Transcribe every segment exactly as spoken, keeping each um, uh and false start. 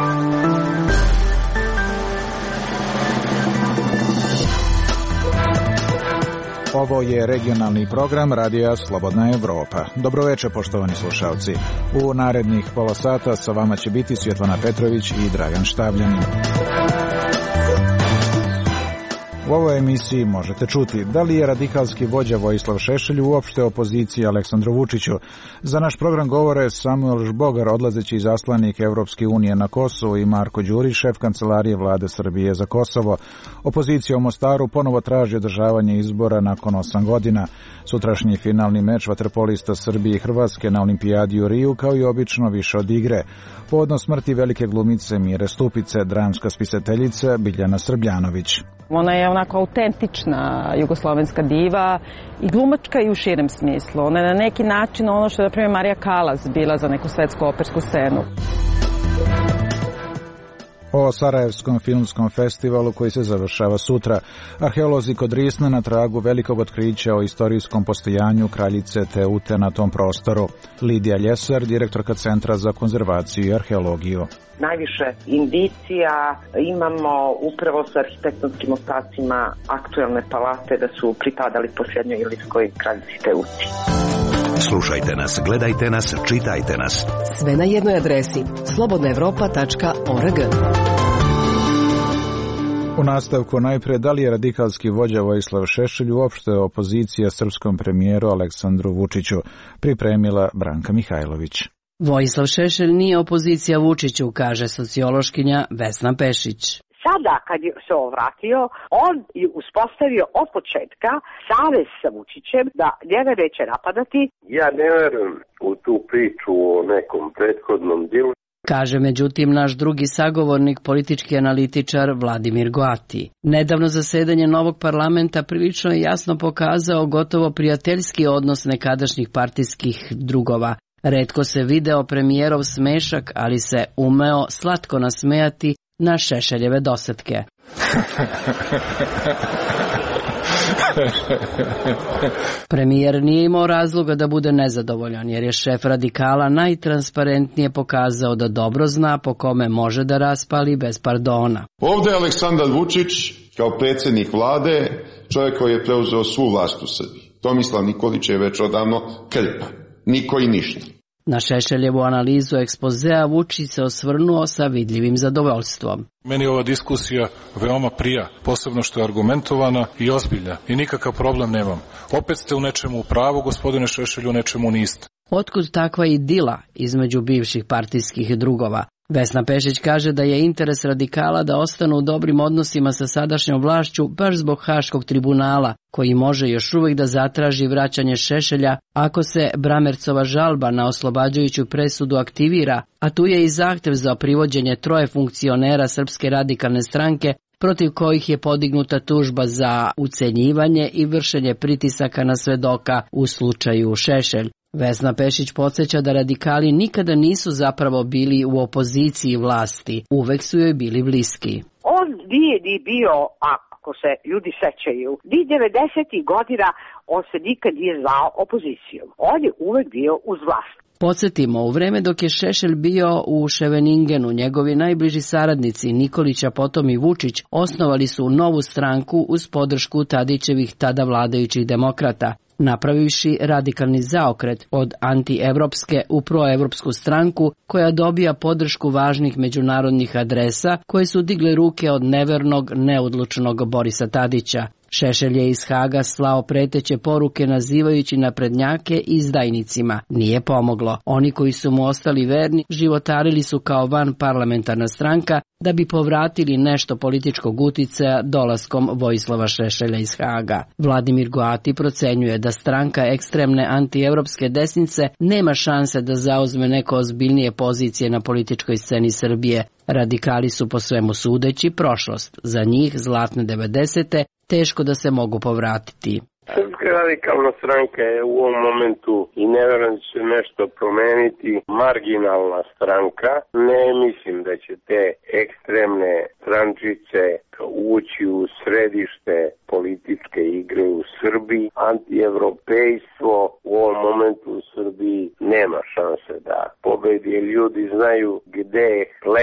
Ovo je regionalni program Radija Slobodna Evropa. Dobroveče, poštovani slušalci. U narednih pola sata sa vama će biti Svjetlana Petrović i Dragan Štavljanin. U ovoj emisiji možete čuti da li je radikalski vođa Vojislav Šešelj uopšte opoziciji Aleksandru Vučiću. Za naš program govore Samuel Žbogar, odlazeći izaslanik Evropske unije na Kosovo, i Marko Đurić, šef kancelarije vlade Srbije za Kosovo. Opozicija u Mostaru ponovo traži održavanje izbora nakon osam godina. Sutrašnji finalni meč vaterpolista Srbije i Hrvatske na olimpijadi u Riju, kao i obično, više od igre. Povodom smrti velike glumice Mire Stupice, dramska spisateljica Biljana Srbljanović. Ona je onako autentična jugoslovenska diva i glumačka i u širem smislu. Ona je na neki način ono što je, na primjer, Marija Kalas bila za neku svetsku opersku scenu. O Sarajevskom filmskom festivalu koji se završava sutra. Arheolozi kod Risna na tragu velikog otkrića o istorijskom postojanju kraljice Teute na tom prostoru. Lidija Ljesar, direktorka Centra za konzervaciju i arheologiju. Najviše indicija imamo upravo sa arhitektonskim ostacima aktuelne palate da su pripadali posljednjoj ilirskoj kraljici Teuti. Slušajte nas, gledajte nas, čitajte nas. Sve na jednoj adresi slobodna evropa tačka org. U nastavku najpre, da li je radikalski vođa Vojislav Šešelj uopšte opozicija srpskom premijeru Aleksandru Vučiću, pripremila Branka Mihajlović. Vojislav Šešelj nije opozicija Vučiću, kaže sociološkinja Vesna Pešić. Sada kad je se ovratio, on je uspostavio od početka savez sa Vučićem da njega neće napadati. Ja ne verujem u tu priču o nekom prethodnom dilu. Kaže međutim naš drugi sagovornik, politički analitičar Vladimir Goati. Nedavno zasedanje novog parlamenta prilično je jasno pokazao gotovo prijateljski odnos nekadašnjih partijskih drugova. Retko se video premijerov smešak, ali se umeo slatko nasmejati na Šešeljeve dosetke. Premijer nije imao razloga da bude nezadovoljan, jer je šef radikala najtransparentnije pokazao da dobro zna po kome može da raspali bez pardona. Ovde je Aleksandar Vučić kao predsjednik vlade, čovjek koji je preuzeo svu vlast u Srbiji. Tomislav Nikolić je već odavno krpa. Niko i ništa. Na Šešeljevu analizu ekspozea Vučić se osvrnuo sa vidljivim zadovoljstvom. Meni ova diskusija veoma prija, posebno što je argumentovana i ozbiljna, i nikakav problem nemam. Opet ste u nečemu u pravu, gospodine Šešelju, u nečemu niste. Otkud takva idila između bivših partijskih drugova? Vesna Pešić kaže da je interes radikala da ostanu u dobrim odnosima sa sadašnjom vlašću baš zbog Haškog tribunala, koji može još uvijek da zatraži vraćanje Šešelja ako se Bramercova žalba na oslobađajuću presudu aktivira, a tu je i zahtev za privođenje troje funkcionera Srpske radikalne stranke protiv kojih je podignuta tužba za ucenjivanje i vršenje pritisaka na svedoka u slučaju Šešelj. Vesna Pešić podsjeća da radikali nikada nisu zapravo bili u opoziciji vlasti, uvek su joj bili bliski. On nije ni bio, ako se ljudi sećaju, ni devedesetih godina on se nikad nije zvao opozicijom. On je uvek bio uz vlast. Podsjetimo, u vreme dok je Šešelj bio u Ševeningenu, njegovi najbliži saradnici Nikolića, potom i Vučić, osnovali su novu stranku uz podršku Tadićevih tada vladajućih demokrata, napravivši radikalni zaokret od antievropske u proevropsku stranku koja dobija podršku važnih međunarodnih adresa koje su digle ruke od nevernog, neodlučnog Borisa Tadića. Šešelj je iz Haga slao preteće poruke nazivajući naprednjake izdajnicima. Nije pomoglo. Oni koji su mu ostali verni životarili su kao van parlamentarna stranka da bi povratili nešto političkog uticaja dolaskom Vojislava Šešelja iz Haga. Vladimir Goati procenjuje da stranka ekstremne antievropske desnice nema šanse da zauzme neko ozbiljnije pozicije na političkoj sceni Srbije. Radikali su po svemu sudeći prošlost. Za njih zlatne devedesete teško da se mogu povratiti. Srpska radikalna stranka je u ovom momentu, i ne vjerujem da će nešto promeniti, marginalna stranka. Ne mislim da će te ekstremne strančice ući u središte političke igre u Srbiji. Antievropejstvo u ovom momentu u Srbiji nema šanse da pobedi. Ljudi znaju gde je hleb,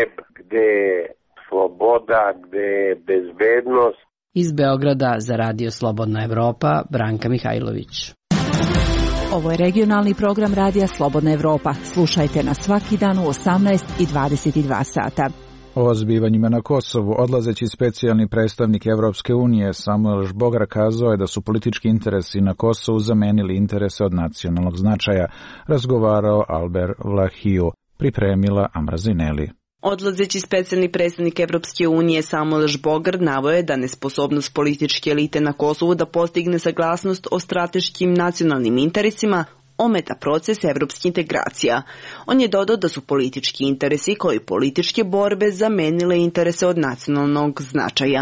gde je sloboda, gde je bezbednost. Iz Beograda za Radio Slobodna Evropa, Branka Mihajlović. Ovo je regionalni program Radija Slobodna Evropa. Slušajte nas svaki dan u osamnaest i dvadeset dva sata. O zbivanjima na Kosovu odlazeći specijalni predstavnik Evropske unije Samuel Žbogar kazao je da su politički interesi na Kosovu zamenili interese od nacionalnog značaja, razgovarao Albert Vlahiju, pripremila Amrazineli. Odlazeći specijalni predstavnik Evropske unije Samuel Žbogar naveo je da nesposobnost političke elite na Kosovu da postigne saglasnost o strateškim nacionalnim interesima ometa proces evropskih integracija. On je dodao da su politički interesi kao i političke borbe zamenile interese od nacionalnog značaja.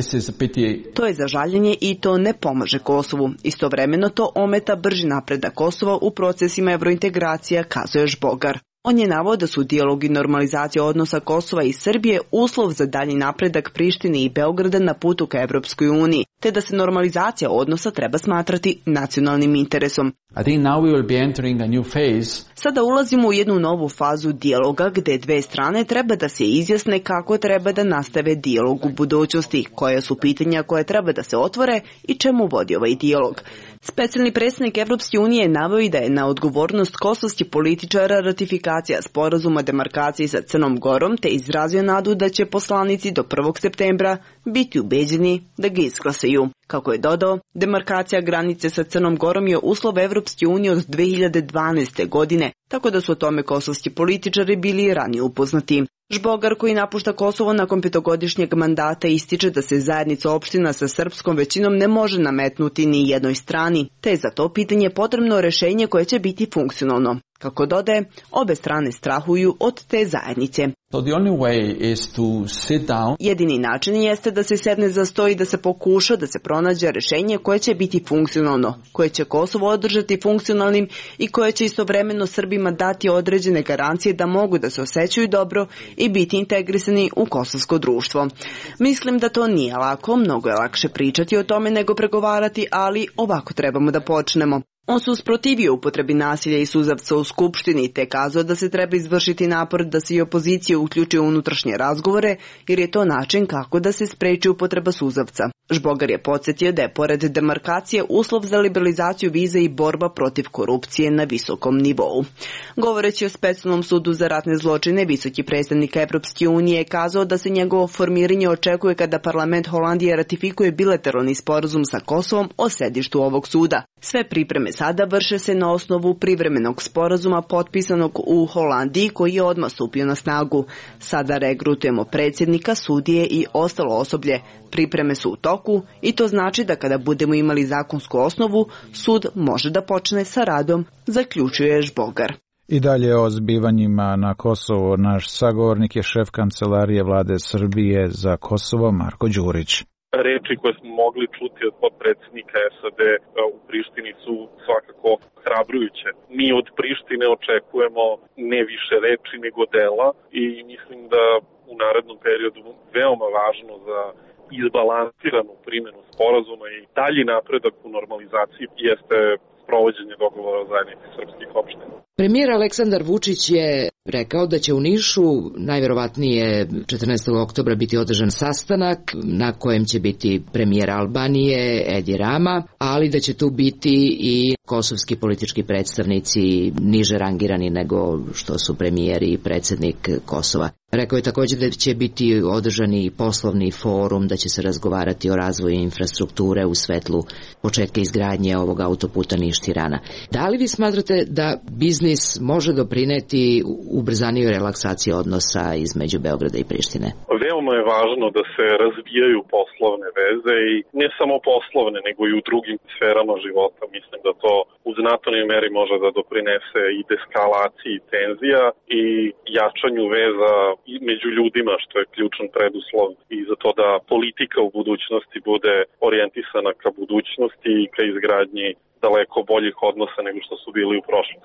To je za žaljenje i to ne pomaže Kosovu. Istovremeno to ometa brži napredak Kosova u procesima evrointegracija, kazuje Žbogar. On je naveo da su dijalog i normalizacija odnosa Kosova i Srbije uslov za dalji napredak Prištine i Beograda na putu ka Evropskoj uniji, te da se normalizacija odnosa treba smatrati nacionalnim interesom. I think now we will be entering a new phase. Sada ulazimo u jednu novu fazu dijaloga gde dve strane treba da se izjasne kako treba da nastave dijalog u budućnosti, koja su pitanja koje treba da se otvore i čemu vodi ovaj dijalog. Specijalni predstavnik Evropske unije naveo i da je na odgovornost kosovskih političara ratifikacija sporazuma demarkacije sa Crnom Gorom, te izrazio nadu da će poslanici do prvog septembra biti ubeđeni da ga izglasaju. Kako je dodao, demarkacija granice sa Crnom Gorom je uslov Evropske unije od dve hiljade dvanaeste. godine, tako da su o tome kosovski političari bili ranije upoznati. Žbogar, koji napušta Kosovo nakon petogodišnjeg mandata, ističe da se zajednica opština sa srpskom većinom ne može nametnuti ni jednoj strani, te je za to pitanje potrebno rešenje koje će biti funkcionalno. Kako dodaje, obe strane strahuju od te zajednice. So the only way is to sit down. Jedini način jeste da se sedne za sto i da se pokuša da se pronađe rešenje koje će biti funkcionalno, koje će Kosovo održati funkcionalnim i koje će istovremeno Srbima dati određene garancije da mogu da se osjećaju dobro i biti integrisani u kosovsko društvo. Mislim da to nije lako, mnogo je lakše pričati o tome nego pregovarati, ali ovako trebamo da počnemo. On se usprotivio upotrebi nasilja i suzavca u Skupštini, te kazao da se treba izvršiti napor da se i opozicija uključi u unutrašnje razgovore, jer je to način kako da se spreči upotreba suzavca. Žbogar je podsjetio da je pored demarkacije uslov za liberalizaciju viza i borba protiv korupcije na visokom nivou. Govoreći o specijalnom sudu za ratne zločine, visoki predstavnik Evropske unije je kazao da se njegovo formiranje očekuje kada parlament Holandije ratifikuje bilateralni sporazum sa Kosovom o sedištu ovog suda. Sve pripreme sada vrše se na osnovu privremenog sporazuma potpisanog u Holandiji koji je odmah stupio na snagu. Sada regrutujemo predsjednika, sudije i ostalo osoblje. Pripreme su u toku i to znači da kada budemo imali zakonsku osnovu, sud može da počne sa radom, zaključuje Žbogar. I dalje o zbivanjima na Kosovu naš sagovornik je šef kancelarije vlade Srbije za Kosovo Marko Đurić. Reči koje smo mogli čuti od potpredsjednika S A D u Prištini su svakako hrabrujuće. Mi od Prištine očekujemo ne više reči nego dela i mislim da u narednom periodu veoma važno za izbalansiranu primjenu sporazuma i dalji napredak u normalizaciji jeste sprovođenje dogovora o zajednici srpskih opština. Premijer Aleksandar Vučić je rekao da će u Nišu najverovatnije četrnaestog oktobra biti održan sastanak na kojem će biti premijer Albanije Edi Rama, ali da će tu biti i kosovski politički predstavnici niže rangirani nego što su premijer i predsjednik Kosova. Rekao je također da će biti održani poslovni forum, da će se razgovarati o razvoju infrastrukture u svetlu početka izgradnje ovog autoputa Niš-Tirana. Da li vi smatrate da biznis može doprineti ubrzaniju relaksaciju odnosa između Beograda i Prištine? Veoma je važno da se razvijaju poslovne veze i ne samo poslovne, nego i u drugim sferama života. Mislim da to u znatnoj meri može da doprinese i deskalaciji tenzija i jačanju veza i među ljudima, što je ključan preduslov i za to da politika u budućnosti bude orijentisana ka budućnosti i ka izgradnji daleko boljih odnosa nego što su bili u prošlosti.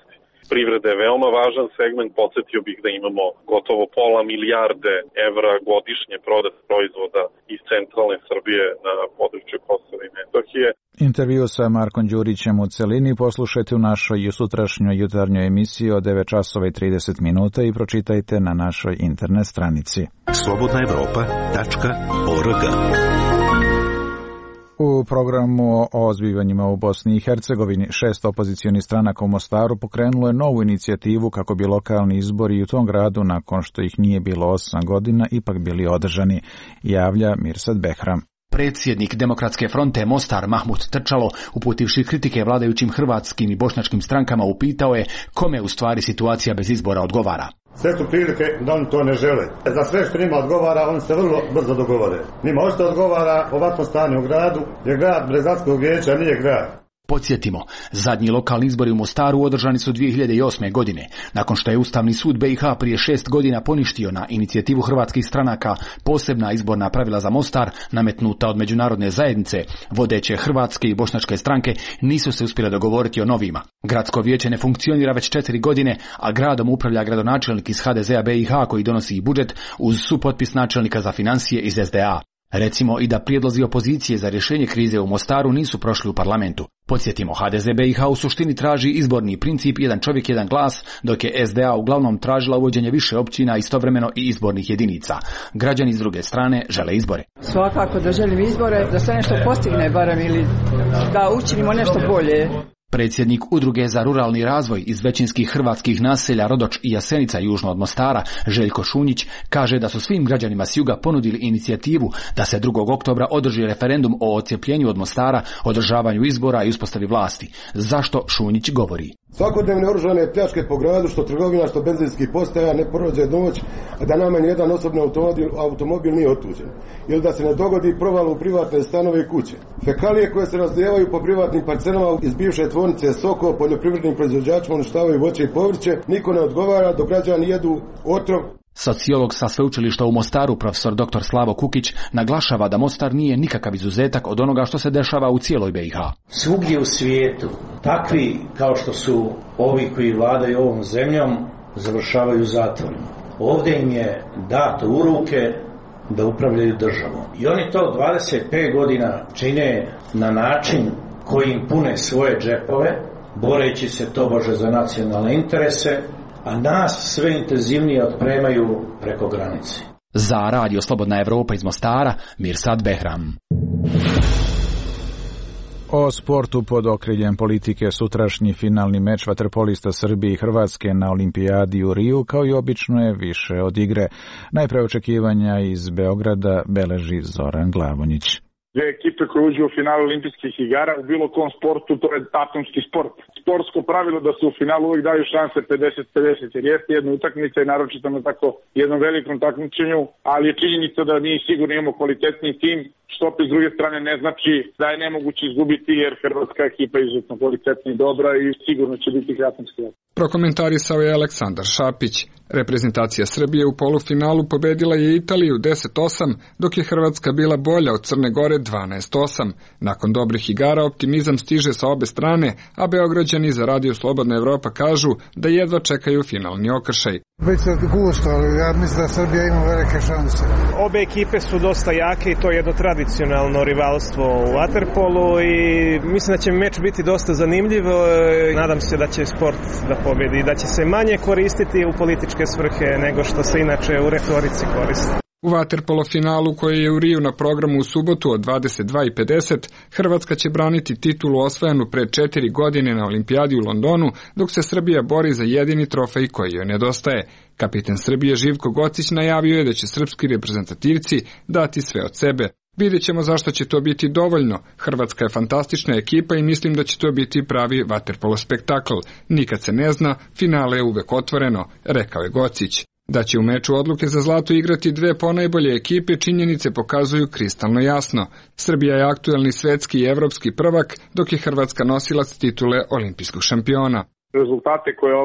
Privreda je veoma važan segment, podsjetio bih da imamo gotovo pola milijarde evra godišnje prodat proizvoda iz centralne Srbije na području Kosova i Metohije. Intervju sa Markom Đurićem u celini poslušajte u našoj sutrašnjoj jutarnjoj emisiji od devet časova i trideset minuta i pročitajte na našoj internet stranici slobodna evropa tačka org. U programu o zbivanjima u Bosni i Hercegovini šest opozicionih stranaka u Mostaru pokrenulo je novu inicijativu kako bi lokalni izbori u tom gradu, nakon što ih nije bilo osam godina, ipak bili održani, javlja Mirsad Behram. Predsjednik Demokratske fronte Mostar Mahmud Trčalo, uputivši kritike vladajućim hrvatskim i bošnjačkim strankama, upitao je kome u stvari situacija bez izbora odgovara. Sve su prilike da oni to ne žele. Za sve što njima odgovara, oni se vrlo brzo dogovore. Njima ošto odgovara ovako stanje u gradu, jer grad bez gradskog vijeća nije grad. Podsjetimo, zadnji lokalni izbori u Mostaru održani su dvije hiljade osme. godine, nakon što je Ustavni sud B i H prije šest godina poništio na inicijativu hrvatskih stranaka posebna izborna pravila za Mostar, nametnuta od međunarodne zajednice. Vodeće hrvatske i bošnjačke stranke nisu se uspjele dogovoriti o novima. Gradsko vijeće ne funkcionira već četiri godine, a gradom upravlja gradonačelnik iz H D Z a B i H koji donosi i budžet uz supotpis načelnika za financije iz S D A. Recimo i da prijedlozi opozicije za rješenje krize u Mostaru nisu prošli u parlamentu. Podsjetimo, H D Z B i H u suštini traži izborni princip jedan čovjek, jedan glas, dok je S D A uglavnom tražila uvođenje više općina, istovremeno i izbornih jedinica. Građani s druge strane žele izbore. Svakako da želim izbore, da se nešto postigne barem ili da učinimo nešto bolje. Predsjednik Udruge za ruralni razvoj iz većinskih hrvatskih naselja Rodoč i Jasenica južno od Mostara, Željko Šunjić, kaže da su svim građanima s juga ponudili inicijativu da se drugog oktobra održi referendum o odcijepljenju od Mostara, održavanju izbora i uspostavi vlasti. Zašto Šunjić govori? Svakodnevne oružane pljačke po gradu, što trgovina, što benzinskih postaja, ne prođe noć, a da nama nijedan osobni automobil, automobil nije otuđen. Ili da se ne dogodi proval u privatne stanove i kuće. Fekalije koje se razlijevaju po privatnim parcelama iz bivše tvornice Soko, poljoprivrednim proizvođačima uništavaju voće i povrće, niko ne odgovara dok građani jedu otrov. Sociolog sa sveučilišta u Mostaru, profesor doktor Slavo Kukić, naglašava da Mostar nije nikakav izuzetak od onoga što se dešava u cijeloj B i H. Svugdje u svijetu, takvi kao što su ovi koji vladaju ovom zemljom, završavaju zatvorima. Ovdje im je dato u ruke da upravljaju državom. I oni to dvadeset pet godina čine na način koji im pune svoje džepove, boreći se tobože za nacionalne interese, a nas sve intenzivnije otpremaju preko granice. Za Radio Slobodna Evropa iz Mostara, Mirsad Behram. O sportu pod okriljem politike sutrašnji finalni meč vaterpolista Srbije i Hrvatske na olimpijadi u Riju, kao i obično, je više od igre. Najpre očekivanja iz Beograda beleži Zoran Glavonjić. Dve ekipe koje uđu u finalu olimpijskih igara u bilo kom sportu, to je atomski sport. Sportsko pravilo da se u finalu uvijek daju šanse pedeset pedeset, jer jeste jedna utakmica i naročito na tako jednom velikom takmičenju, ali je činjenica da mi sigurno imamo kvalitetni tim, što opet s druge strane ne znači da je nemoguće izgubiti, jer hrvatska ekipa je izuzetno kvalitetna i dobra i sigurno će biti atomski. Prokomentarisao je Aleksandar Šapić. Reprezentacija Srbije u polufinalu pobedila je Italiju deset osam, dok je Hrvatska bila bolja od Crne Gore dvanaest osam. Nakon dobrih igara optimizam stiže sa obe strane, a Beograđani za Radio Slobodna Evropa kažu da jedva čekaju finalni okršaj. Biće gusto, ali ja mislim da Srbija ima velike šanse. Obe ekipe su dosta jake i to je jedno tradicionalno rivalstvo u vaterpolu i mislim da će meč biti dosta zanimljiv. Nadam se da će sport da pobedi i da će se manje koristiti u političke svrhe nego što se inače u retorici koristi. U vaterpolo finalu koji je u Riju na programu u subotu od dvadeset dva i pedeset, Hrvatska će braniti titulu osvojenu pre četiri godine na olimpijadi u Londonu, dok se Srbija bori za jedini trofej koji joj nedostaje. Kapitan Srbije Živko Gocić najavio je da će srpski reprezentativci dati sve od sebe. Vidjet ćemo zašto će to biti dovoljno. Hrvatska je fantastična ekipa i mislim da će to biti pravi vaterpolo spektakl. Nikad se ne zna, finale je uvek otvoreno, rekao je Gocić. Da će u meču odluke za zlato igrati dve ponajbolje ekipe, činjenice pokazuju kristalno jasno. Srbija je aktuelni svetski i evropski prvak, dok je Hrvatska nosilac titule olimpijskog šampiona. Rezultate koje ovaj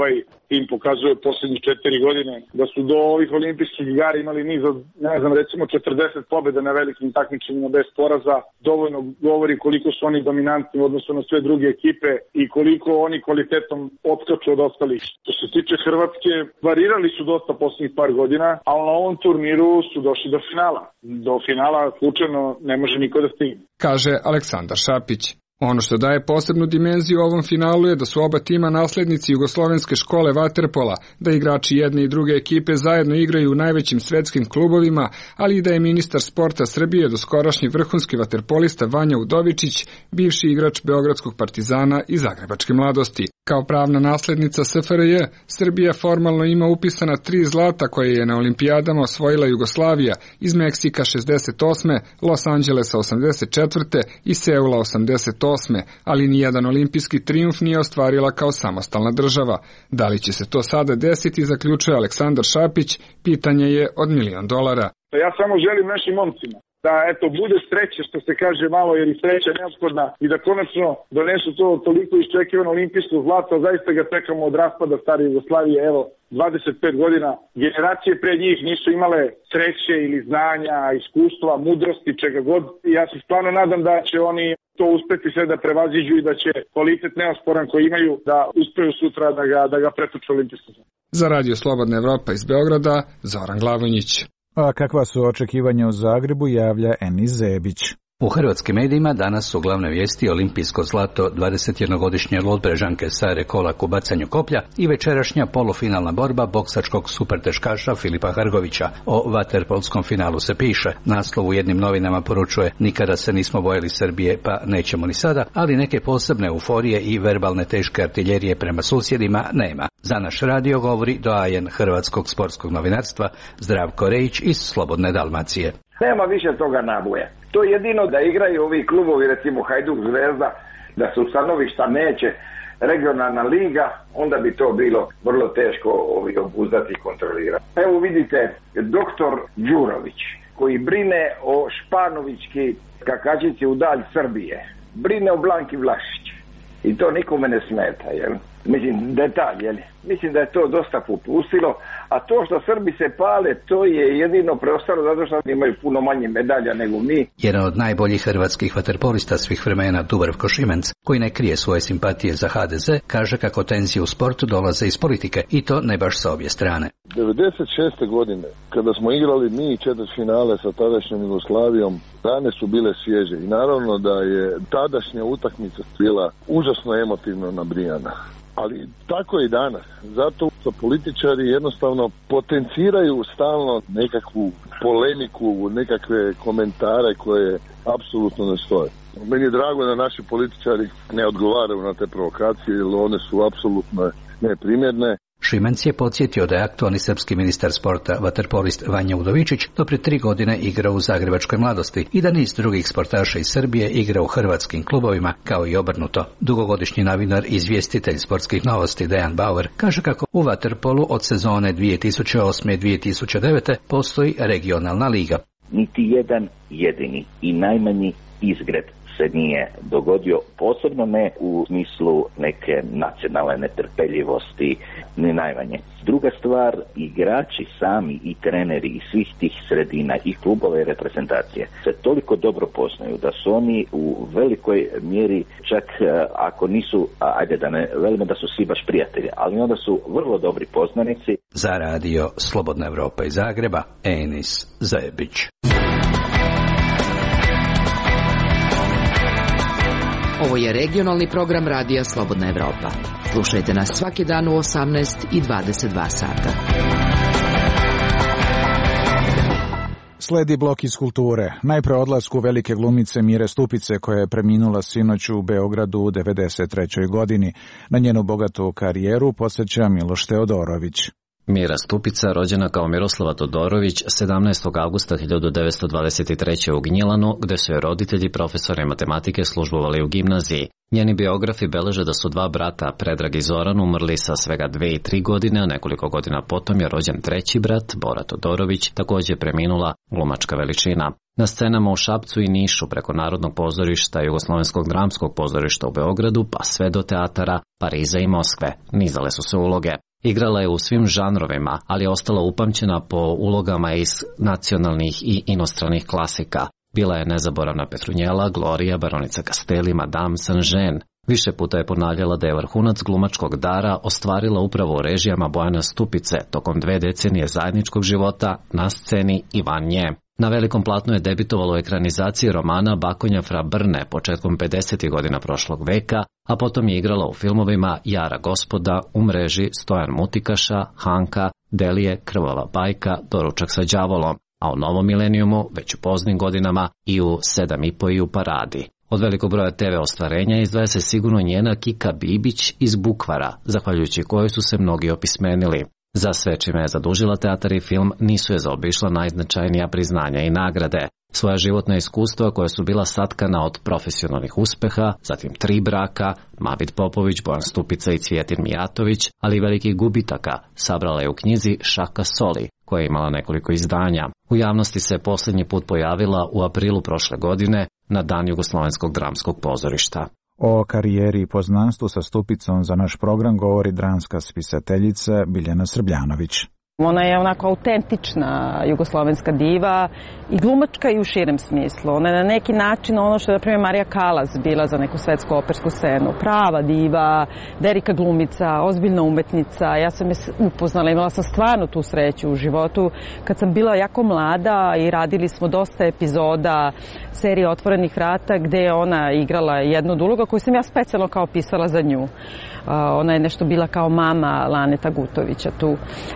tim pokazuje posljednjih četiri godine, da su do ovih olimpijskih igara imali niz od, ne znam, recimo četrdeset pobjeda na velikim takmičenjima bez poraza, dovoljno govori koliko su oni dominantni u odnosu na sve druge ekipe i koliko oni kvalitetom odskaču od ostalih. Što se tiče Hrvatske, varirali su dosta posljednjih par godina, ali na ovom turniru su došli do finala. Do finala slučajno ne može niko da stigne. Kaže Aleksandar Šapić. Ono što daje posebnu dimenziju ovom finalu je da su oba tima naslednici jugoslovenske škole vaterpola, da igrači jedne i druge ekipe zajedno igraju u najvećim svetskim klubovima, ali i da je ministar sporta Srbije doskorašnji vrhunski vaterpolista Vanja Udovičić, bivši igrač Beogradskog Partizana i Zagrebačke Mladosti. Kao pravna naslednica S F R J, Srbija formalno ima upisana tri zlata koje je na olimpijadama osvojila Jugoslavija, iz Meksika šezdeset osme, Los Angelesa osamdeset četvrte i Seula osamdeset osme, ali nijedan olimpijski trijumf nije ostvarila kao samostalna država. Da li će se to sada desiti, zaključuje Aleksandar Šapić, pitanje je od milion dolara. Ja samo želim našim momcima da eto bude sreće, što se kaže malo, jer i sreća je neophodna, i da konačno donesu to toliko iščekivano olimpijsko zlato. Zaista ga čekamo od raspada stare Jugoslavije, evo, dvadeset pet godina. Generacije pre njih nisu imale sreće ili znanja, iskustva, mudrosti, čega god. I ja se stvarno nadam da će oni to uspeti sve da prevaziđu i da će kvalitet neosporan koji imaju da uspeju sutra da ga, da ga pretuče olimpijsko zlato. Za Radio Slobodna Evropa iz Beograda, Zoran Glavonjić. A kakva su očekivanja u Zagrebu, javlja Enis Zebić. U hrvatskim medijima danas su glavne vijesti olimpijsko zlato dvadesetjednogodišnje Lodbrežanke Sare Kolak u bacanju koplja i večerašnja polufinalna borba boksačkog superteškaša Filipa Hrgovića. O vaterpolskom finalu se piše. Naslov u jednim novinama poručuje: nikada se nismo bojali Srbije, pa nećemo ni sada, ali neke posebne euforije i verbalne teške artiljerije prema susjedima nema. Za naš radio govori doajen hrvatskog sportskog novinarstva Zdravko Rejić iz Slobodne Dalmacije. Nema više toga naboja. To je jedino da igraju ovi klubovi, recimo Hajduk, Zvezda, da su stanovišta neće regionalna liga, onda bi to bilo vrlo teško ovi obuzdati i kontrolirati. Evo vidite, doktor Đurović, koji brine o Španovićki skakačici u dalj Srbije, brine o Blanki Vlašić. I to nikome ne smeta, jel? Mislim, detalj, jel? Mislim da je to dosta popustilo, a to što Srbi se pale, to je jedino preostalo zato što imaju puno manje medalja nego mi. Jedan od najboljih hrvatskih vaterpolista svih vremena, Dubravko Šimenc, koji ne krije svoje simpatije za H D Z, kaže kako tenzije u sportu dolaze iz politike, i to ne baš sa obje strane. devedeset šeste godine, kada smo igrali mi četvrtfinale sa tadašnjom Jugoslavijom, rane su bile svježe i naravno da je tadašnja utakmica bila užasno emotivno nabrijana. Ali tako je i danas. Zato političari jednostavno potenciraju stalno nekakvu polemiku, nekakve komentare koje apsolutno ne stoje. Meni je drago da naši političari ne odgovaraju na te provokacije, jer one su apsolutno neprimjerne. Šimenc je podsjetio da je aktualni srpski ministar sporta vaterpolist Vanja Udovičić do prije tri godine igrao u Zagrebačkoj Mladosti i da niz drugih sportaša iz Srbije igra u hrvatskim klubovima, kao i obrnuto. Dugogodišnji novinar i izvjestitelj sportskih novosti Dejan Bauer kaže kako u vaterpolu od sezone dvije tisuće osme dvije tisuće devete postoji regionalna liga. Niti jedan jedini i najmanji izgred se nije dogodio, posebno ne u smislu neke nacionalne netrpeljivosti, ni najmanje. Druga stvar, igrači sami i treneri iz svih tih sredina i klubove i reprezentacije se toliko dobro poznaju da su oni u velikoj mjeri, čak ako nisu, ajde da ne velimo da su svi baš prijatelji, ali onda su vrlo dobri poznanici. Za radio Slobodna Evropa iz Zagreba, Enis Zebić. Ovo je regionalni program Radija Slobodna Evropa. Slušajte nas svaki dan u osamnaest i dvadeset dva sata. Sledi blok iz kulture. Najpre odlasku velike glumice Mire Stupice, koja je preminula sinoć u Beogradu u devedeset trećoj godini. Na njenu bogatu karijeru podsjeća Miloš Teodorović. Mira Stupica, rođena kao Miroslava Todorović, sedamnaestog avgusta hiljadu devetsto dvadeset treće. u Gnjilanu, gde su je roditelji profesori matematike službovali u gimnaziji. Njeni biografi beleže da su dva brata, Predrag i Zoran, umrli sa svega dve i tri godine, a nekoliko godina potom je rođen treći brat, Bora Todorović, također preminula glumačka veličina. Na scenama u Šapcu i Nišu, preko Narodnog pozorišta, Jugoslovenskog dramskog pozorišta u Beogradu, pa sve do teatara Pariza i Moskve, nizale su se uloge. Igrala je u svim žanrovima, ali je ostala upamćena po ulogama iz nacionalnih i inostranih klasika. Bila je nezaboravna Petrunjela, Gloria, baronica Castelli, Madame Saint-Jean. Više puta je ponavljala da je vrhunac glumačkog dara ostvarila upravo u režijama Bojana Stupice tokom dve decenije zajedničkog života na sceni i van nje. Na velikom platnu je debitovalo u ekranizaciji romana Bakonja fra Brne početkom pedesetih godina prošlog veka, a potom je igrala u filmovima Jara gospoda, U mreži, Stojan Mutikaša, Hanka, Delije, Krvava bajka, Doručak sa đavolom, a u novom milenijumu, već u poznim godinama, i u Sedam i po i u Paradi. Od velikog broja te ve ostvarenja izdvaja se sigurno njena Kika Bibić iz Bukvara, zahvaljujući kojoj su se mnogi opismenili. Za sve čime je zadužila teatar i film nisu je zaobišla najznačajnija priznanja i nagrade. Svoja životna iskustva koja su bila satkana od profesionalnih uspeha, zatim tri braka, Mabit Popović, Bojan Stupica i Cvijetin Mijatović, ali i velikih gubitaka, sabrala je u knjizi Šaka soli, koja je imala nekoliko izdanja. U javnosti se posljednji put pojavila u aprilu prošle godine na Dan Jugoslovenskog dramskog pozorišta. O karijeri i poznanstvu sa Stupicom za naš program govori dramska spisateljica Biljana Srbljanović. Ona je onako autentična jugoslovenska diva i glumačka i u širem smislu. Ona je na neki način ono što je, na primjer, Marija Kalas bila za neku svetsku opersku scenu. Prava diva, derika glumica, ozbiljna umetnica. Ja sam je upoznala, imala sam stvarno tu sreću u životu. Kad sam bila jako mlada i radili smo dosta epizoda serije Otvorenih vrata gde je ona igrala jednu od uloga koju sam ja specijalno kao pisala za nju. Ona je nešto bila kao mama Laneta Gutovića tu.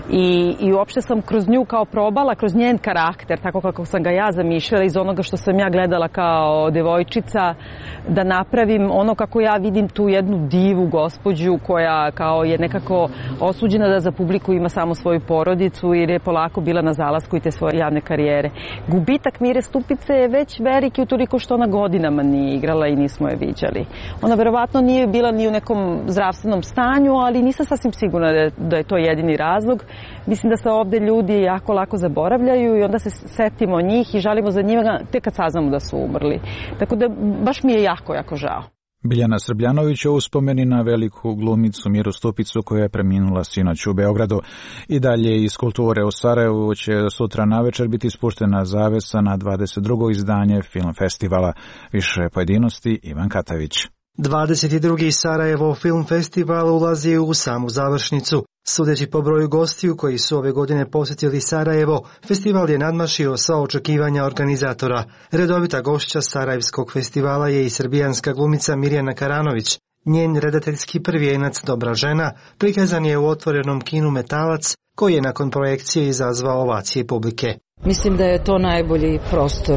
I, i uopšte sam kroz nju kao probala, kroz njen karakter, tako kako sam ga ja zamišljala iz onoga što sam ja gledala kao devojčica, da napravim ono kako ja vidim tu jednu divu gospođu koja kao je nekako osuđena da za publiku ima samo svoju porodicu jer je polako bila na zalasku i te svoje javne karijere. Gubitak Mire Stupice je već veliki utoliko što ona godinama nije igrala i nismo je viđali. Ona verovatno nije bila ni u nekom zdravstvenom stanju, ali nisam sasvim sigurna da je, da je to jedini razlog. Mislim da se ovde ljudi jako lako zaboravljaju i onda se setimo njih i žalimo za njima tek kad saznamo da su umrli. Tako da baš mi je jako, jako žao. Biljana Srbljanović o uspomeni na veliku glumicu Miru Stupicu koja je preminula sinoć u Beogradu. I dalje iz kulture u Sarajevu će sutra navečer biti spuštena zavesa na dvadeset drugo izdanje film festivala. Više pojedinosti Ivan Katavić. dvadeset drugi Sarajevo Film Festival ulazi u samu završnicu. Sudeći po broju gostiju koji su ove godine posjetili Sarajevo, festival je nadmašio sva očekivanja organizatora. Redovita gošća Sarajevskog festivala je i srbijanska glumica Mirjana Karanović. Njen redateljski prvijenac Dobra žena prikazan je u otvorenom kinu Metalac, koji je nakon projekcije izazvao ovacije publike. Mislim da je to najbolji prostor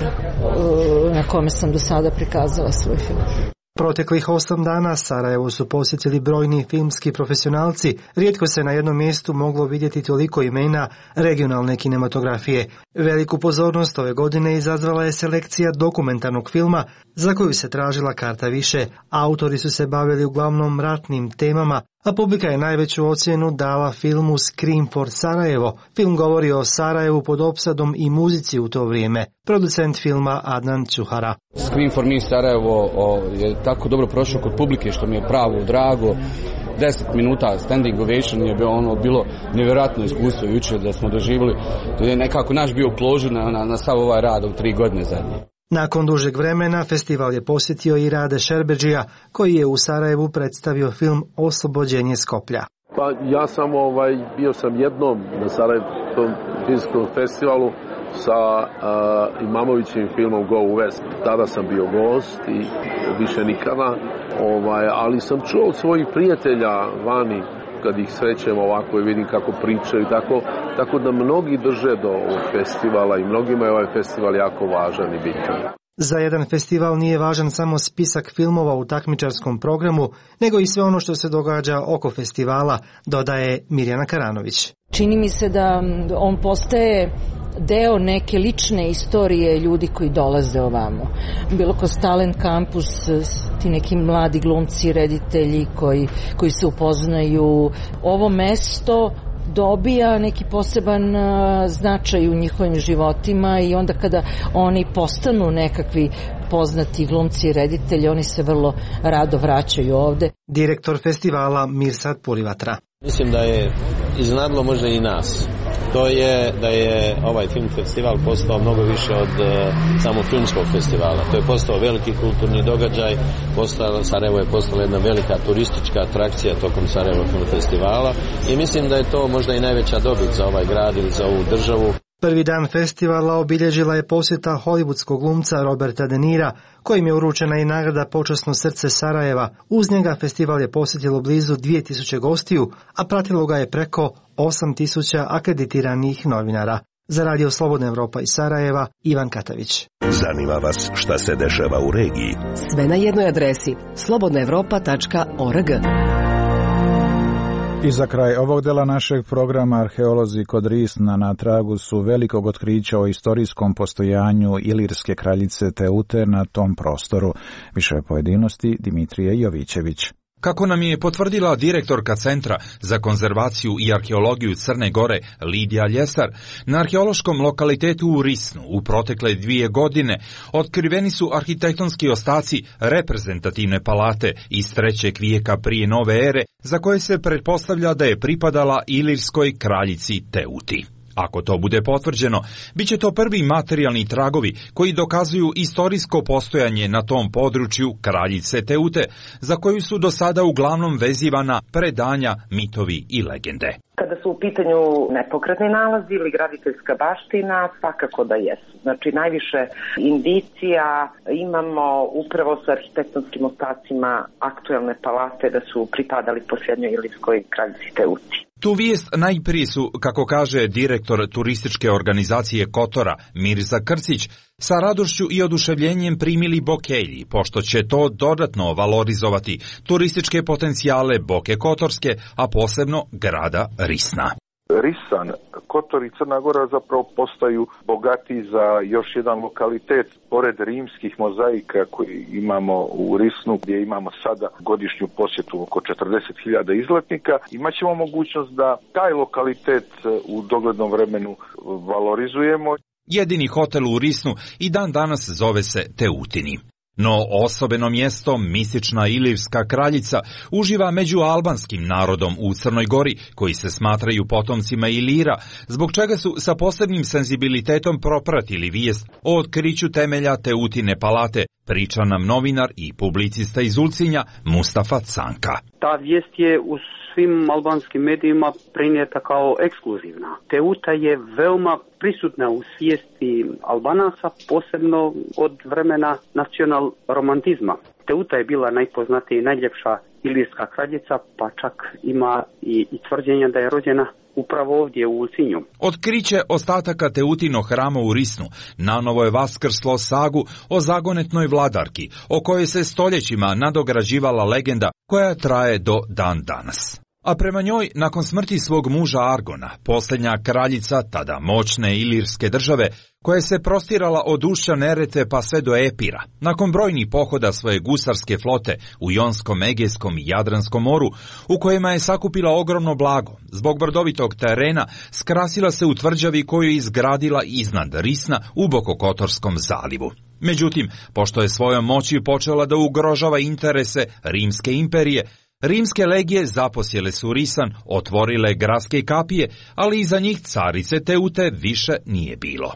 na kome sam do sada prikazala svoj film. Proteklih osam dana Sarajevo su posjetili brojni filmski profesionalci, rijetko se na jednom mjestu moglo vidjeti toliko imena regionalne kinematografije. Veliku pozornost ove godine izazvala je selekcija dokumentarnog filma za koju se tražila karta više. Autori su se bavili uglavnom ratnim temama, a publika je najveću ocjenu dala filmu Scream for Sarajevo. Film govori o Sarajevu pod opsadom i muzici u to vrijeme. Producent filma Adnan Čuhara. Scream for me Sarajevo o, je tako dobro prošao kod publike što mi je pravo drago. Deset minuta standing ovation je bilo, ono, bilo nevjerojatno iskustvo jučer da smo doživjeli. To je nekako naš bio kložu na, na, na sav ovaj rad u tri godine zadnje. Nakon dužeg vremena festival je posjetio i Rade Šerbedžija, koji je u Sarajevu predstavio film Oslobođenje Skoplja. Pa ja sam ovaj, bio sam jednom na Sarajevskom filmskom festivalu sa uh, Imamovićim filmom Go West. Tada sam bio gost i više nikada, ovaj, ali sam čuo od svojih prijatelja vani kad ih srećem ovako i vidim kako pričaju, tako, tako da mnogi drže do ovog festivala i mnogima je ovaj festival jako važan i bitan. Za jedan festival nije važan samo spisak filmova u takmičarskom programu, nego i sve ono što se događa oko festivala, dodaje Mirjana Karanović. Čini mi se da on postaje deo neke lične istorije ljudi koji dolaze ovamo. Bilo kroz Talent Campus, ti neki mladi glumci, reditelji koji, koji se upoznaju. Ovo mesto dobija neki poseban značaj u njihovim životima i onda kada oni postanu nekakvi poznati glumci i reditelji, oni se vrlo rado vraćaju ovde. Direktor festivala Mirsad Purivatra. Mislim da je iznadlo možda i nas. To je da je ovaj film festival postao mnogo više od uh, samo filmskog festivala. To je postao veliki kulturni događaj, postao, Sarajevo je postala jedna velika turistička atrakcija tokom Sarajevo film festivala i mislim da je to možda i najveća dobit za ovaj grad ili za ovu državu. Prvi dan festivala obilježila je posjeta hollywoodskog glumca Roberta De Nira, kojim je uručena i nagrada Počasno srce Sarajeva. Uz njega festival je posjetilo blizu dvije tisuće gostiju, a pratilo ga je preko osam tisuća akreditiranih novinara. Za Radio Slobodna Evropa iz Sarajeva, Ivan Katavić. Zanima vas šta se dešava u regiji? Sve na jednoj adresi slobodna evropa tačka org. I za kraj ovog dela našeg programa arheolozi kod Risna na tragu su velikog otkrića o istorijskom postojanju ilirske kraljice Teute na tom prostoru. Više pojedinosti Dimitrije Jovićević. Kako nam je potvrdila direktorka Centra za konzervaciju i arheologiju Crne Gore Lidija Ljesar, na arheološkom lokalitetu u Risnu u protekle dvije godine otkriveni su arhitektonski ostaci reprezentativne palate iz trećeg vijeka prije nove ere, za koje se pretpostavlja da je pripadala ilirskoj kraljici Teuti. Ako to bude potvrđeno, bit će to prvi materijalni tragovi koji dokazuju istorijsko postojanje na tom području kraljice Teute, za koju su do sada uglavnom vezivana predanja, mitovi i legende. Kada su u pitanju nepokretni nalazi ili graditeljska baština, svakako da jesu. Znači, najviše indicija imamo upravo sa arhitektonskim ostacima aktuelne palate da su pripadali posljednjoj ilirskoj kraljici Teuti. Tu vijest najprije su, kako kaže direktor turističke organizacije Kotora Mirza Krcić, sa radošću i oduševljenjem primili Bokelji, pošto će to dodatno valorizovati turističke potencijale Boke Kotorske, a posebno grada Risna. Risan, Kotor i Crna Gora zapravo postaju bogati za još jedan lokalitet pored rimskih mozaika koji imamo u Risnu, gdje imamo sada godišnju posjetu oko četrdeset hiljada izletnika. Imaćemo mogućnost da taj lokalitet u doglednom vremenu valorizujemo. Jedini hotel u Risnu i dan danas zove se Teutini. No osobeno mjesto, mistična ilirska kraljica, uživa među albanskim narodom u Crnoj Gori, koji se smatraju potomcima Ilira, zbog čega su sa posebnim senzibilitetom propratili vijest o otkriću temelja Teutine palate, priča nam novinar i publicista iz Ulcinja Mustafa Canka. Ta vijest je u svim albanskim medijima prenijeta kao ekskluzivna. Teuta je veoma prisutna u svijesti Albanaca, posebno od vremena nacional romantizma. Teuta je bila najpoznatija i najljepša ilirska kraljica, pa čak ima i, i tvrđenja da je rođena upravo ovdje u Ulcinju. Otkriće ostataka Teutinog hrama u Risnu nanovo je vaskrslo sagu o zagonetnoj vladarki, o kojoj se stoljećima nadograđivala legenda koja traje do dan danas. A prema njoj, nakon smrti svog muža Argona, posljednja kraljica tada moćne ilirske države, koja se prostirala od ušća Nerete pa sve do Epira, nakon brojnih pohoda svoje gusarske flote u Jonskom, Egejskom i Jadranskom moru, u kojima je sakupila ogromno blago, zbog brdovitog terena, skrasila se u tvrđavi koju je izgradila iznad Risna u Bokokotorskom zalivu. Međutim, pošto je svojom moći počela da ugrožava interese Rimske imperije, rimske legije zaposjele su Risan, otvorile gradske kapije, ali iza njih carice Teute više nije bilo.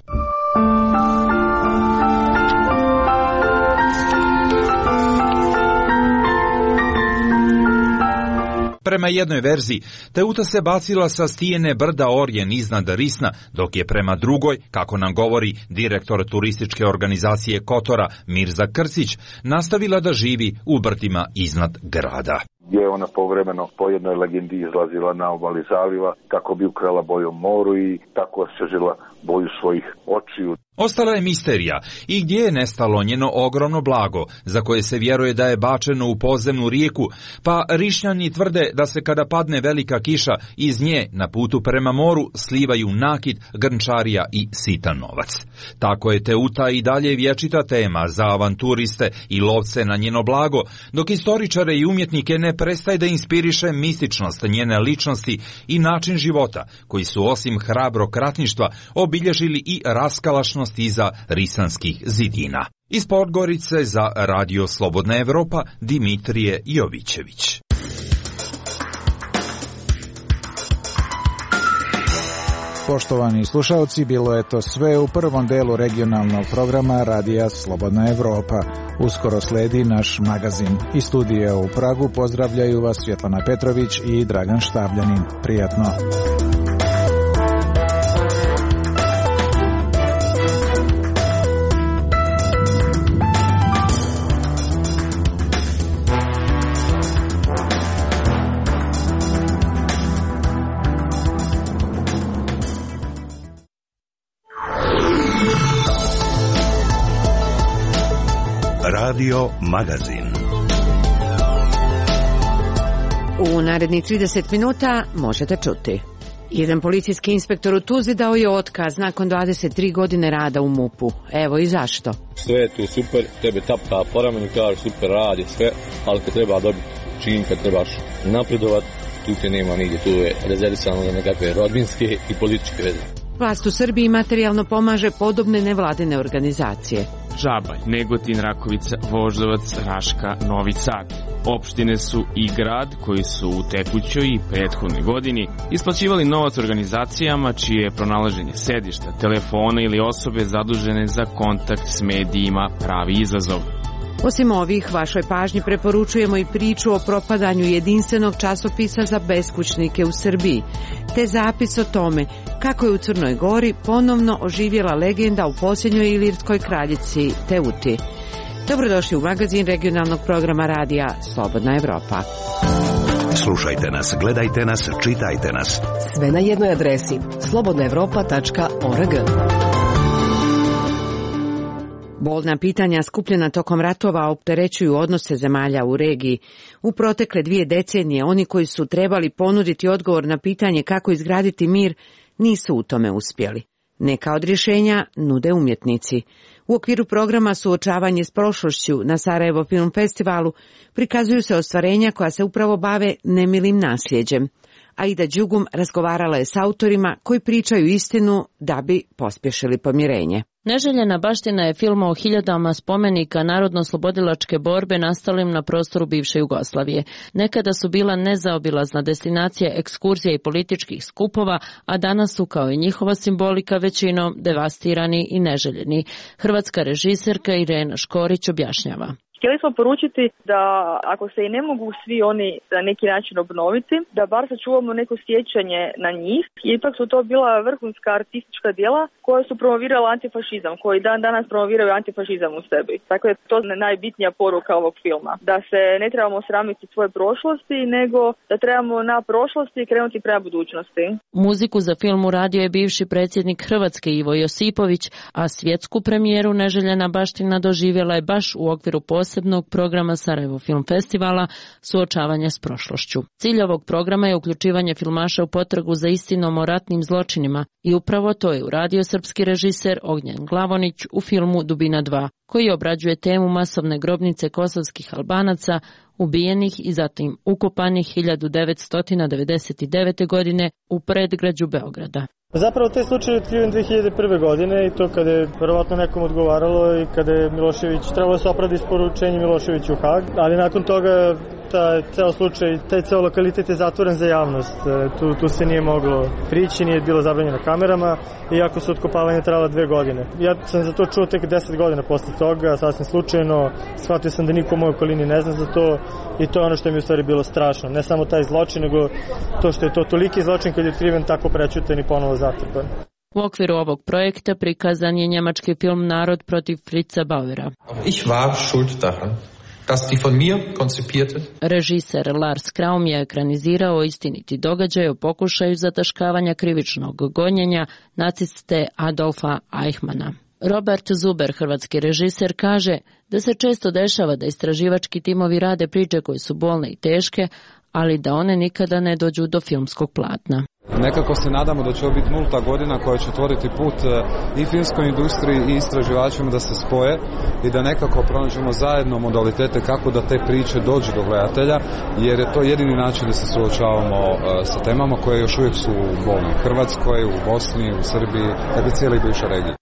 Prema jednoj verziji, Teuta se bacila sa stijene brda Orjen iznad Risna, dok je prema drugoj, kako nam govori direktor turističke organizacije Kotora Mirza Krcić, nastavila da živi u brdima iznad grada. Gdje je ona povremeno po jednoj legendi izlazila na obali zaliva kako bi ukrala bojom moru i tako osvježila boju svojih očiju. Ostala je misterija i gdje je nestalo njeno ogromno blago, za koje se vjeruje da je bačeno u podzemnu rijeku, pa Rišnjani tvrde da se kada padne velika kiša iz nje na putu prema moru slivaju nakit, grnčarija i sitan novac. Tako je Teuta i dalje vječita tema za avanturiste i lovce na njeno blago, dok istoričare i umjetnike ne prestaje da inspiriše mističnost njene ličnosti i način života, koji su osim hrabrog ratništva obilježili i raskalašnost iza risanskih zidina. Iz Podgorice za Radio Slobodna Evropa, Dimitrije Jovićević. Poštovani slušalci, bilo je to sve u prvom delu regionalnog programa Radija Slobodna Evropa. Uskoro sledi naš magazin. Iz studija u Pragu pozdravljaju vas Svjetlana Petrović i Dragan Štabljanin. Prijatno. Radio Magazin. U narednih trideset minuta možete čuti. Jedan policijski inspektor u Tuzli dao je otkaz nakon dvadeset tri godine rada u MUP-u. Evo i zašto. Sve je tu super, tebe tapka po ramenu, kaže super radi sve, ali kad treba dobiti čin, kad trebaš napredovat, tu te nema nigdje, tu je rezervisano za nekakve rodbinske i političke veze. Vlast u Srbiji materijalno pomaže podobne nevladine organizacije. Žabalj, Negotin, Rakovica, Voždovac, Raška, Novi Sad. Opštine su i grad koji su u tekućoj i prethodnoj godini isplaćivali novac organizacijama čije je pronalaženje sedišta, telefona ili osobe zadužene za kontakt s medijima pravi izazov. Osim ovih, vašoj pažnji preporučujemo i priču o propadanju jedinstvenog časopisa za beskućnike u Srbiji, te zapis o tome kako je u Crnoj Gori ponovno oživjela legenda u posljednjoj ilirskoj kraljici Teuti. Dobrodošli u magazin regionalnog programa radija Slobodna Evropa. Slušajte nas, gledajte nas, čitajte nas. Sve na jednoj adresi slobodna evropa tačka org. Bolna pitanja skupljena tokom ratova opterećuju odnose zemalja u regiji. U protekle dvije decenije oni koji su trebali ponuditi odgovor na pitanje kako izgraditi mir nisu u tome uspjeli. Neka od rješenja nude umjetnici. U okviru programa Suočavanje s prošlošću na Sarajevo Film Festivalu prikazuju se ostvarenja koja se upravo bave nemilim nasljeđem. Aida Đugum razgovarala je s autorima koji pričaju istinu da bi pospješili pomirenje. Neželjena baština je film o hiljadama spomenika narodno-slobodilačke borbe nastalim na prostoru bivše Jugoslavije. Nekada su bila nezaobilazna destinacija ekskurzija i političkih skupova, a danas su kao i njihova simbolika većinom devastirani i neželjeni. Hrvatska režiserka Irena Škorić objašnjava. Htjeli smo poručiti da ako se i ne mogu svi oni na neki način obnoviti, da bar sačuvamo neko sjećanje na njih. Ipak su to bila vrhunska artistička djela koja su promovirala antifašizam, koji dan danas promoviraju antifašizam u sebi. Tako je to najbitnija poruka ovog filma. Da se ne trebamo sramiti svoje prošlosti, nego da trebamo na prošlosti krenuti prema budućnosti. Muziku za film uradio je bivši predsjednik Hrvatske Ivo Josipović, a svjetsku premijeru Neželjena baština doživjela je baš u okviru posebnog posebnog programa Sarajevo Film Festivala Suočavanje s prošlošću. Cilj ovog programa je uključivanje filmaša u potragu za istinom o ratnim zločinima i upravo to je uradio srpski režiser Ognjen Glavonić u filmu Dubina dva, koji obrađuje temu masovne grobnice kosovskih Albanaca ubijenih i zatim ukopanih hiljadu devetsto devedeset devete. godine u predgrađu Beograda. Zapravo taj slučaj je otkriven dve hiljade prve. godine i to kada je verovatno nekom odgovaralo i kada je Milošević trebalo se opravda isporučenje Miloševiću u Hag, ali nakon toga taj ceo slučaj, taj ceo lokalitet je zatvoren za javnost. Tu, tu se nije moglo prići, nije bilo zabranjeno kamerama, iako su otkopavanje trajala dve godine. Ja sam za to čuo tek deset godina posle toga, sasvim slučajno, shvatio sam da niko u mojoj okolini ne zna za to i to je ono što mi je u stvari bilo strašno. Ne samo taj zločin, nego to što je to toliki zločin kad je otkriven tako prečutan i ponovo zatrpan. U okviru ovog projekta prikazan je njemački film Narod protiv Fritza Bauera. Ich war schuld daran, dass die von mir konzipierte... Režiser Lars Kraum je ekranizirao istiniti događaj o pokušaju zataškavanja krivičnog gonjenja naciste Adolfa Eichmana. Robert Zuber, hrvatski režiser, kaže da se često dešava da istraživački timovi rade priče koje su bolne i teške, ali da one nikada ne dođu do filmskog platna. Nekako se nadamo da će ovo biti nulta godina koja će otvoriti put i filmskoj industriji i istraživačima da se spoje i da nekako pronađemo zajedno modalitete kako da te priče dođu do gledatelja, jer je to jedini način da se suočavamo sa temama koje još uvijek su bolne u Hrvatskoj, u Bosni, u Srbiji, dakle cijeloj bivšoj regiji.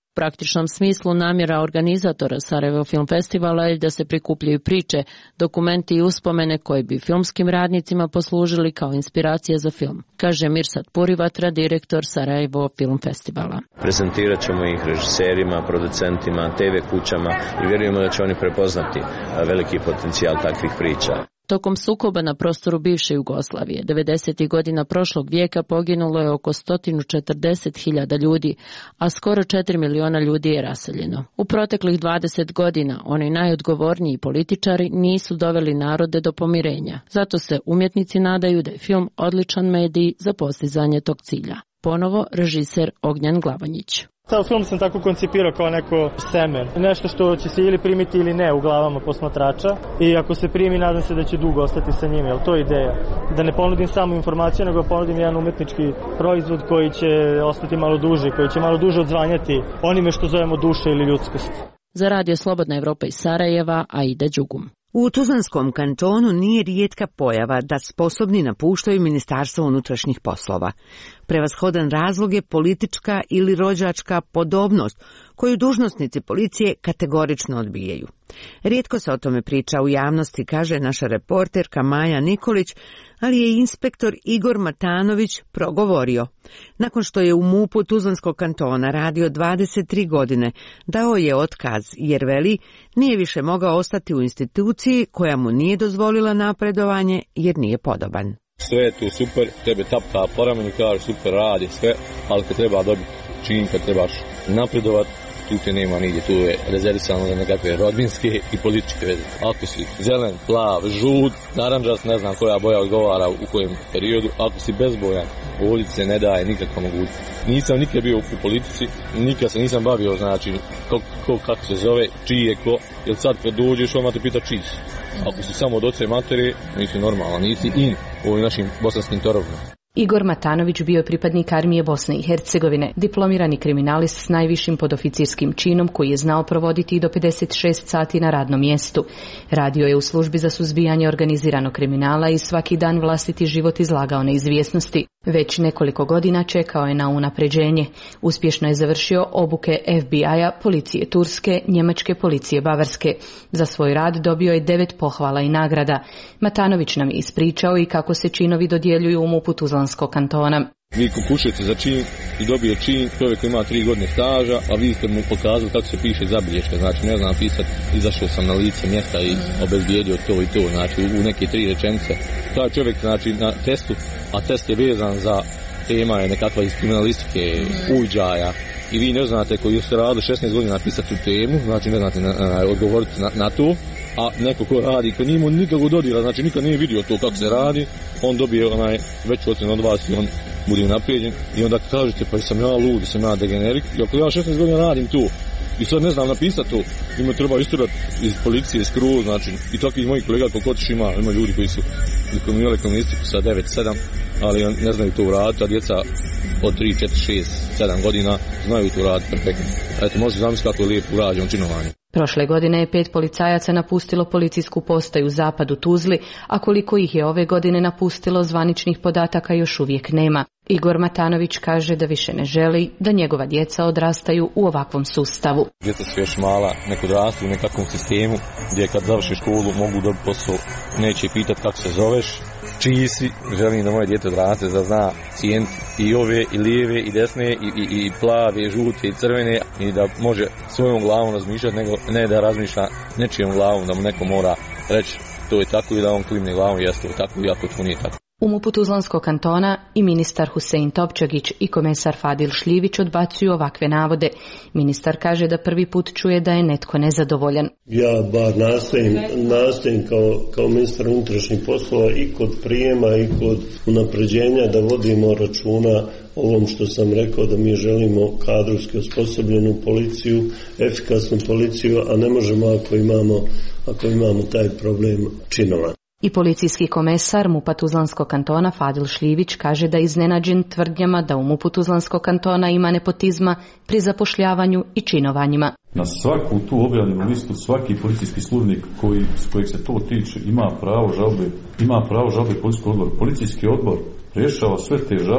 U praktičnom smislu namjera organizatora Sarajevo Film Festivala je da se prikupljaju priče, dokumenti i uspomene koji bi filmskim radnicima poslužili kao inspiracija za film, kaže Mirsad Purivatra, direktor Sarajevo Film Festivala. Prezentirat ćemo ih režiserima, producentima, te ve kućama i vjerujemo da će oni prepoznati veliki potencijal takvih priča. Tokom sukoba na prostoru bivše Jugoslavije, devedesetih godina prošlog vijeka poginulo je oko sto četrdeset hiljada ljudi, a skoro četiri miliona ljudi je raseljeno. U proteklih dvadeset godina oni najodgovorniji političari nisu doveli narode do pomirenja, zato se umjetnici nadaju da je film odličan medij za postizanje tog cilja. Ponovo režiser Ognjan Glavanjić. Ceo film sam tako koncipirao kao neko seme, nešto što će se ili primiti ili ne u glavama posmatrača i ako se primi, nadam se da će dugo ostati sa njima, jer to je ideja. Da ne ponudim samo informaciju, nego ponudim jedan umetnički proizvod koji će ostati malo duže, koji će malo duže odzvanjati onime što zovemo duša ili ljudskost. Za Radio Slobodna Evropa iz Sarajeva, Aida Đugum. U Tuzlanskom kantonu nije rijetka pojava da sposobni napuštaju Ministarstvo unutrašnjih poslova. Prevashodan razlog je politička ili rođačka podobnost koju dužnosnici policije kategorično odbijaju. Rijetko se o tome priča u javnosti, kaže naša reporterka Maja Nikolić, ali je inspektor Igor Matanović progovorio. Nakon što je u MUP-u Tuzlanskog kantona radio dvadeset tri godine, dao je otkaz jer veli nije više mogao ostati u instituciji koja mu nije dozvolila napredovanje jer nije podoban. Sve je tu super, tebe tapka po ramenu, kaže super radi sve, ali kad treba dobiti čin, kad trebaš napredovat, tu te nema nigdje, tu je rezervisano za nekakve rodbinske i političke veze. Ako si zelen, plav, žut, naranđast, ne znam koja boja odgovara u kojem periodu, ako si bezbojan, ovdje se ne daje nikakva mogućnost. Nisam nikad bio u politici, nikad se nisam bavio, znači, ko, ko, kako se zove, čiji je ko, jer sad kad dođeš, odmah te pita čiji si. Ako si samo od oce matere, nisi normalan, nisi in u ovim našim bosanskim torovima. Igor Matanović bio je pripadnik armije Bosne i Hercegovine, diplomirani kriminalist s najvišim podoficirskim činom koji je znao provoditi i do pedeset šest sati na radnom mjestu. Radio je u službi za suzbijanje organiziranog kriminala i svaki dan vlastiti život izlagao neizvjesnosti. Već nekoliko godina čekao je na unapređenje. Uspješno je završio obuke F B I-a, policije Turske, njemačke policije Bavarske. Za svoj rad dobio je devet pohvala i nagrada. Matanović nam je ispričao i kako se činovi dodjeljuju u MUP-u Tuzlanskog kantona. Vi konkursujete za čin i dobije čin, čovjek ima tri godine staža, a vi ste mu pokazali kako se piše zabilješka, znači ne znam pisati, izašao sam na lice mjesta i obezbijedio to i to, znači u neke tri rečenice. Taj čovjek znači na testu, a test je vezan za tema je nekakva iz kriminalistike, uviđaja, i vi ne znate koji ste radili šesnaest godina napisati tu temu, znači ne znate na, na, odgovoriti na, na to, a neko ko radi, ko nije imao nikakvog dodira, znači nikad nije vidio to kako se radi, on dobije onaj veću ocenu od vas i on bude naprijeđen i onda kažete pa sam ja lud, sam ja degenerik, i ako ja šesnaest godina radim tu i sad ne znam napisati to, ima treba isturati iz policije, iz kruva, znači i takvih mojih kolega koliko otiš ima, ima ljudi koji su diplomirali kriminalistiku sa devet sedam, ali ne znaju to uraditi, a djeca od tri, četiri, šest, sedam godina znaju to uraditi perfektno. Eto, možete zamisliti kako je lijepo urađeno činovanje. Prošle godine je pet policajaca napustilo policijsku postaju u zapadu Tuzli, a koliko ih je ove godine napustilo zvaničnih podataka još uvijek nema. Igor Matanović kaže da više ne želi da njegova djeca odrastaju u ovakvom sustavu. Djeca su još mala, neko odrastu u nekakvom sistemu gdje kad završi školu mogu dobiti posao, neće pitati kako se zoveš, čiji si, želim da moje djete odraste, da zna cijeniti i ove, i lijeve, i desne, i, i, i plave, i žute, i crvene, i da može svojom glavom razmišljati, nego ne da razmišlja nečijom glavom, da mu neko mora reći to je tako i da on klimne glavom, jeste to tako, iako to nije tako. U MUP-u Tuzlanskog kantona i ministar Husein Topčagić i komesar Fadil Šljivić odbacuju ovakve navode. Ministar kaže da prvi put čuje da je netko nezadovoljan. Ja bar nastojim, nastojim kao, kao ministar unutrašnjih poslova i kod prijema i kod unapređenja da vodimo računa ovom što sam rekao, da mi želimo kadrovski osposobljenu policiju, efikasnu policiju, a ne možemo ako imamo, ako imamo taj problem činova. I policijski komesar MUP-a Tuzlanskog kantona Fadil Šljivić kaže da je iznenađen tvrdnjama da u MUP-u Tuzlanskog kantona ima nepotizma pri zapošljavanju i činovanjima. Na svaku tu objavljenu listu svaki policijski službenik koji, s kojeg se to tiče ima pravo žalbe, ima pravo žalbe policijskog odbora. Policijski odbor rješava sve te žalbe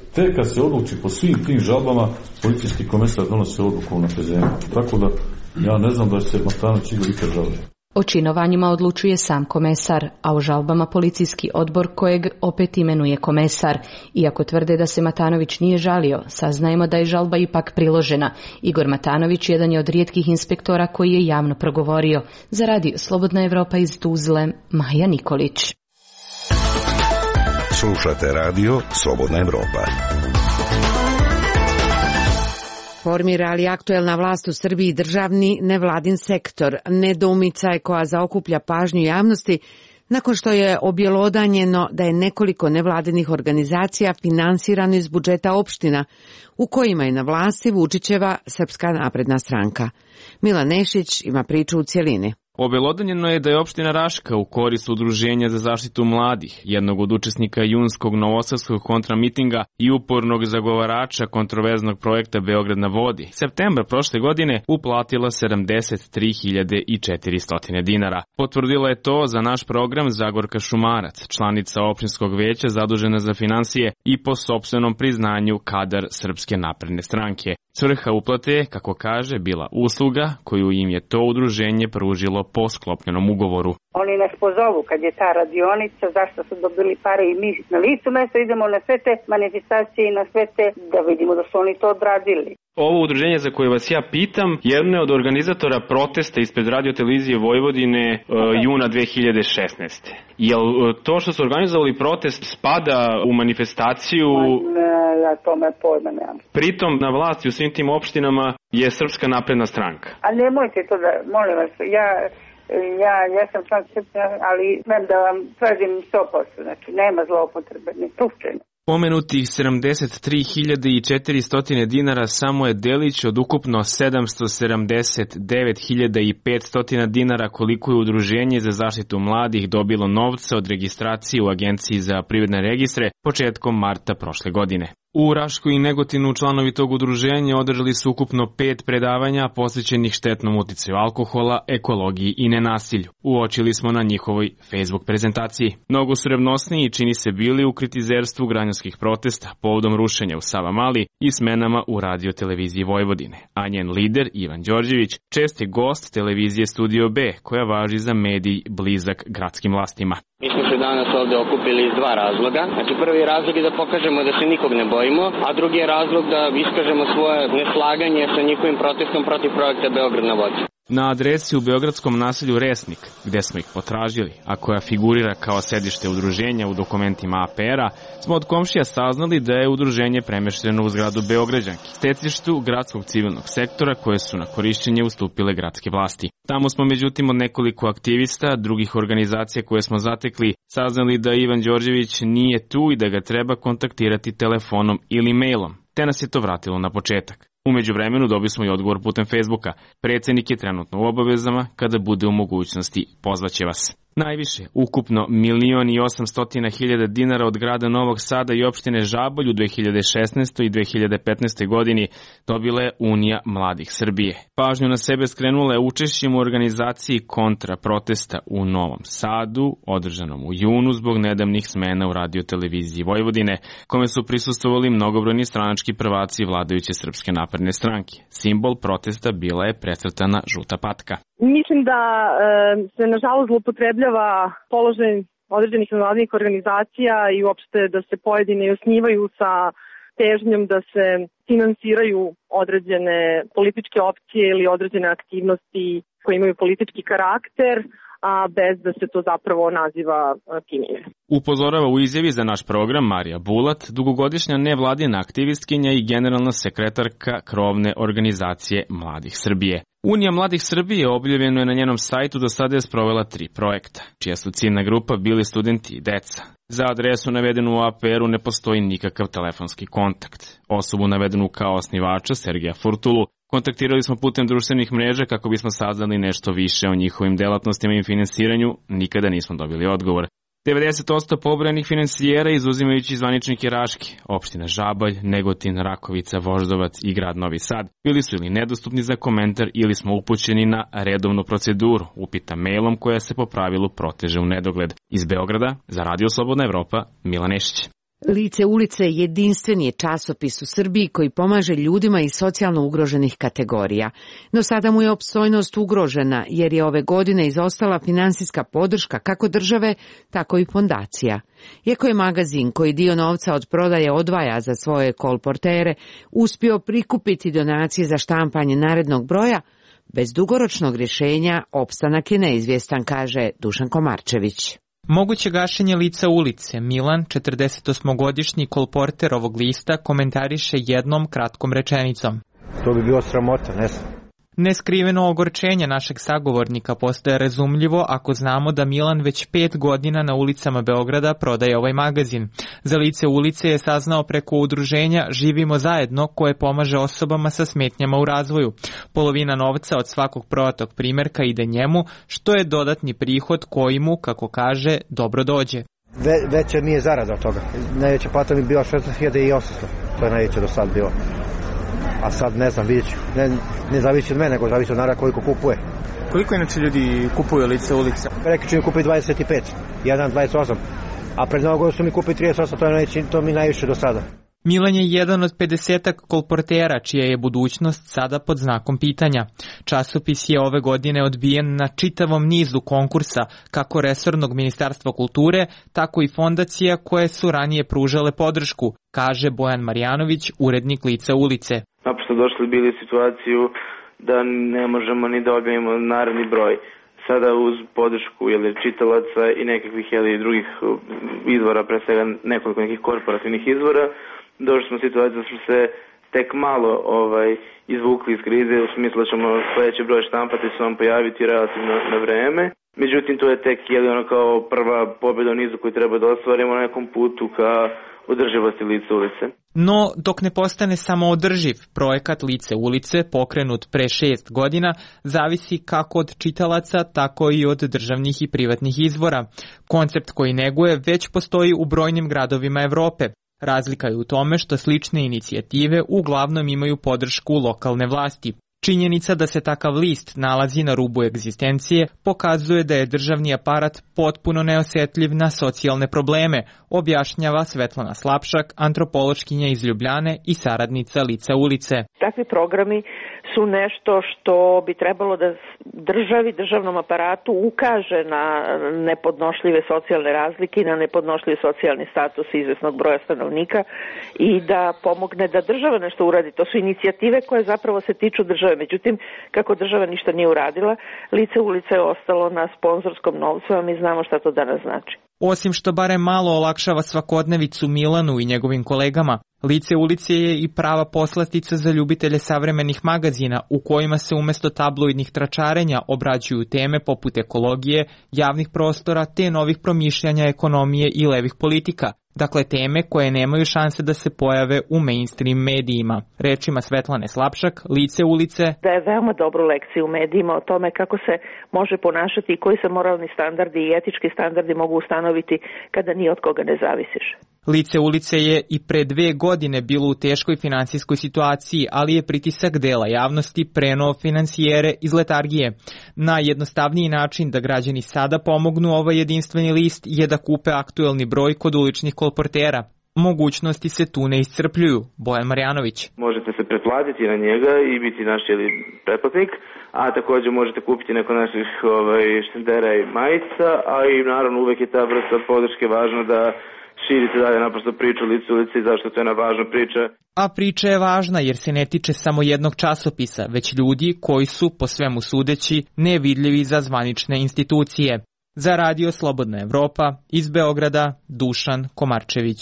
Te kad se odluči po svim tim žalbama, policijski komesar donosi odluku o unapređenju. Tako da ja ne znam da se Matanović Igor ikad žalio. O činovanjima odlučuje sam komesar, a o žalbama policijski odbor kojeg opet imenuje komesar. Iako tvrde da se Matanović nije žalio, saznajemo da je žalba ipak priložena. Igor Matanović jedan je od rijetkih inspektora koji je javno progovorio. Za radio Slobodna Evropa iz Tuzle, Maja Nikolić. Slušate radio Slobodna Evropa. Formira li aktuelna vlast u Srbiji državni nevladin sektor? Nedoumica je koja zaokuplja pažnju javnosti nakon što je objelodanjeno da je nekoliko nevladinih organizacija finansirano iz budžeta opština u kojima je na vlasti Vučićeva Srpska napredna stranka. Milan Nešić ima priču u cjelini. Obelodanjeno je da je opština Raška u korist Udruženja za zaštitu mladih, jednog od učesnika junskog novosadskog kontramitinga i upornog zagovarača kontroverznog projekta Beograd na vodi, septembra prošle godine uplatila sedamdeset tri hiljade četiristo dinara. Potvrdila je to za naš program Zagorka Šumarac, članica opštinskog veća zadužena za finansije i po sopstvenom priznanju kadar Srpske napredne stranke. Svrha uplate je, kako kaže, bila usluga koju im je to udruženje pružilo po sklopljenom ugovoru. Oni nas pozovu kad je ta radionica, zašto su dobili pare i mi na licu mesta idemo na sve te manifestacije i na sve te da vidimo da su oni to odradili. Ovo udruženje za koje vas ja pitam, jedno je od organizatora protesta ispred Radio-televizije Vojvodine uh, juna dve hiljade šesnaeste. Jel uh, to što su organizovali protest spada u manifestaciju? Ne, ja tome pojma nemam. Pritom na vlasti u svim tim opštinama je Srpska napredna stranka. A nemojte to da, molim vas, ja... Ja, ja sam član Srpske, ali smem da vam tvrdim sto posto, znači nema zloupotrebe, ni slučajno. Pomenutih sedamdeset tri hiljade četiristo dinara samo je delić od ukupno sedamsto sedamdeset devet hiljada petsto dinara koliko je Udruženje za zaštitu mladih dobilo novca od registracije u Agenciji za privredne registre početkom marta prošle godine. U Raškoj i Negotinu članovi tog udruženja održali su ukupno pet predavanja posvećenih štetnom uticaju alkohola, ekologiji i nenasilju. Uočili smo na njihovoj Facebook prezentaciji. Mnogo su revnosniji čini se bili u kritizerstvu građanskih protesta povodom rušenja u Savamali i smenama u Radio-televiziji Vojvodine. A njen lider, Ivan Đorđević, čest je gost televizije Studio B, koja važi za medij blizak gradskim vlastima. Mi smo se danas ovde okupili iz dva razloga. Znači prvi razlog je da pokažemo da se nikog ne bojimo, a drugi je razlog da iskažemo svoje neslaganje sa njihovim protestom protiv projekta Beograd na vodi. Na adresi u beogradskom naselju Resnik, gde smo ih potražili, a koja figurira kao sedište udruženja u dokumentima A P R-a, smo od komšija saznali da je udruženje premešteno u zgradu Beograđanki, stecištu gradskog civilnog sektora koje su na korišćenje ustupile gradske vlasti. Tamo smo međutim od nekoliko aktivista, drugih organizacija koje smo zatekli, saznali da Ivan Đorđević nije tu i da ga treba kontaktirati telefonom ili mailom, te nas je to vratilo na početak. U međuvremenu dobili smo i odgovor putem Facebooka. Predsednik je trenutno u obavezama, kada bude u mogućnosti pozvaće vas. Najviše, ukupno milion i osamstotina hiljada dinara od grada Novog Sada i opštine Žabolj u dve hiljade šesnaestoj i dve hiljade petnaestoj godini dobila je Unija mladih Srbije. Pažnju na sebe skrenula je učešćem u organizaciji kontra protesta u Novom Sadu, održanom u junu zbog nedavnih smena u Radio-televiziji Vojvodine, kome su prisustvovali mnogobrojni stranački prvaci vladajuće Srpske napredne stranke. Simbol protesta bila je precrtana žuta patka. Mislim da e, se nažalost zloupotrebljava položaj određenih nevladinih organizacija i uopšte da se pojedine osnivaju sa težnjom da se finansiraju određene političke opcije ili određene aktivnosti koje imaju politički karakter, a bez da se to zapravo naziva time. Upozorava u izjavi za naš program Marija Bulat, dugogodišnja nevladina aktivistkinja i generalna sekretarka krovne organizacije Mladih Srbije. Unija Mladih Srbije objavljeno je na njenom sajtu, do sada je sprovela tri projekta, čija su ciljna grupa bili studenti i deca. Za adresu navedenu u A P R-u ne postoji nikakav telefonski kontakt. Osobu navedenu kao osnivača, Sergeja Furtulu, kontaktirali smo putem društvenih mreža kako bismo saznali nešto više o njihovim delatnostima i finansiranju, nikada nismo dobili odgovor. devedeset posto pobrojanih finansijera, izuzimajući zvaničnike Raške, opština Žabalj, Negotin, Rakovica, Voždovac i grad Novi Sad, bili su ili nedostupni za komentar ili smo upućeni na redovnu proceduru, upita mailom koja se po pravilu proteže u nedogled. Iz Beograda, za Radio Slobodna Evropa, Milan Nešić. Lice ulice jedinstveni je časopis u Srbiji koji pomaže ljudima iz socijalno ugroženih kategorija. No sada mu je opstojnost ugrožena jer je ove godine izostala finansijska podrška kako države, tako i fondacija. Iako je magazin koji dio novca od prodaje odvaja za svoje kolportere uspio prikupiti donacije za štampanje narednog broja, bez dugoročnog rješenja opstanak je neizvjestan, kaže Dušan Komarčević. Moguće gašenje lica ulice Milan, četrdesetosmogodišnji kolporter ovog lista, komentariše jednom kratkom rečenicom. To bi bilo sramota, ne znam. Neskriveno ogorčenje našeg sagovornika postaje razumljivo ako znamo da Milan već pet godina na ulicama Beograda prodaje ovaj magazin. Za lice ulice je saznao preko udruženja Živimo zajedno koje pomaže osobama sa smetnjama u razvoju. Polovina novca od svakog prodatog primjerka ide njemu, što je dodatni prihod koji mu, kako kaže, dobro dođe. Ve, veća mi je zarada od toga. Najveća plata mi je bila šesnaest hiljada osamsto. To je najveća do sad bilo. A sad ne znam, vidjet ću. Ne, ne zavisi od mene, nego zavisi od naroda koliko kupuje. Koliko inače ljudi kupuju lice ulice? Rekli ću mi kupiti dvadeset pet, jedan dvadeset osam. A pred Novog godina su mi kupili trideset osam, to, je najveći, to mi najviše do sada. Milan je jedan od pedesetak kolportera čija je budućnost sada pod znakom pitanja. Časopis je ove godine odbijen na čitavom nizu konkursa, kako resornog ministarstva kulture, tako i fondacija koje su ranije pružale podršku, kaže Bojan Marjanović, urednik Lica ulice. Naprosto došli bili u situaciju da ne možemo ni da objavimo naredni broj. Sada uz podršku jeli, čitalaca i nekakvih jeli, drugih izvora, pre svega nekoliko nekih korporativnih izvora, došli smo u situaciju da smo se tek malo ovaj, izvukli iz krize, u smislu da ćemo sljedeći broj štampati se vam pojaviti relativno na vreme. Međutim, to je tek jeli, ono kao prva pobjeda u nizu koju treba da ostvarimo na nekom putu ka održivosti Lice ulice. No, dok ne postane samo održiv, projekat Lice ulice, pokrenut pre šest godina, zavisi kako od čitalaca, tako i od državnih i privatnih izvora. Koncept koji neguje već postoji u brojnim gradovima Evrope. Razlika je u tome što slične inicijative uglavnom imaju podršku lokalne vlasti. Činjenica da se takav list nalazi na rubu egzistencije pokazuje da je državni aparat potpuno neosjetljiv na socijalne probleme, objašnjava Svetlana Slapšak, antropološkinja iz Ljubljane i saradnica Lica ulice. Takvi programi su nešto što bi trebalo da državi, državnom aparatu ukaže na nepodnošljive socijalne razlike i na nepodnošljiv socijalni status izvesnog broja stanovnika i da pomogne da država nešto uradi. To su inicijative koje zapravo se tiču države. Međutim, kako država ništa nije uradila, Lice ulice je ostalo na sponzorskom novcu, a mi znamo šta to danas znači. Osim što barem malo olakšava svakodnevicu Milanu i njegovim kolegama, Lice ulice je i prava poslastica za ljubitelje savremenih magazina u kojima se umjesto tabloidnih tračarenja obrađuju teme poput ekologije, javnih prostora te novih promišljanja ekonomije i levih politika. Dakle, teme koje nemaju šanse da se pojave u mainstream medijima. Rečima Svetlane Slapšak, Lice ulice da je veoma dobru lekciju u medijima o tome kako se može ponašati i koji se moralni standardi i etički standardi mogu ustanoviti kada ni od koga ne zavisiš. Lice ulice je i pre dve godine bilo u teškoj finansijskoj situaciji, ali je pritisak dela javnosti prenuo financijere iz letargije. Najjednostavniji način da građani sada pomognu ovaj jedinstveni list je da kupe aktuelni broj kod uličnih kolportera. Mogućnosti se tu ne iscrpljuju. Bojan Marjanović. Možete se pretplatiti na njega i biti naš jeli, pretplatnik, a također možete kupiti neko naših ovaj, štendera i majica, a i naravno uvek je ta vrsta podrške važna da širite dalje naprosto priču Lice ulice i zašto to je jedna važna priča. A priča je važna jer se ne tiče samo jednog časopisa, već ljudi koji su, po svemu sudeći, nevidljivi za zvanične institucije. Za Radio Slobodna Evropa, iz Beograda, Dušan Komarčević.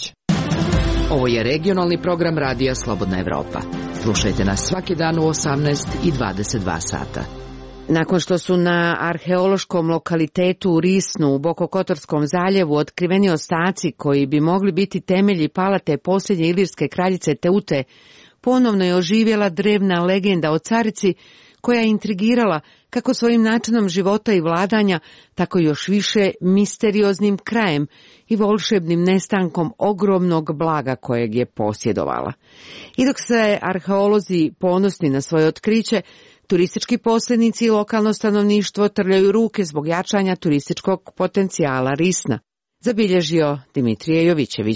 Ovo je regionalni program Radija Slobodna Evropa. Slušajte nas svaki dan u osamnaest i dvadeset dva sata. Nakon što su na arheološkom lokalitetu u Risnu u Bokokotorskom zaljevu otkriveni ostaci koji bi mogli biti temelji palate posljednje ilirske kraljice Teute, ponovno je oživjela drevna legenda o carici koja je intrigirala kako svojim načinom života i vladanja, tako još više misterioznim krajem i volšebnim nestankom ogromnog blaga kojeg je posjedovala. I dok se arheolozi ponosni na svoje otkriće, turistički posrednici i lokalno stanovništvo trljaju ruke zbog jačanja turističkog potencijala Risna, zabilježio Dimitrije Jovićević.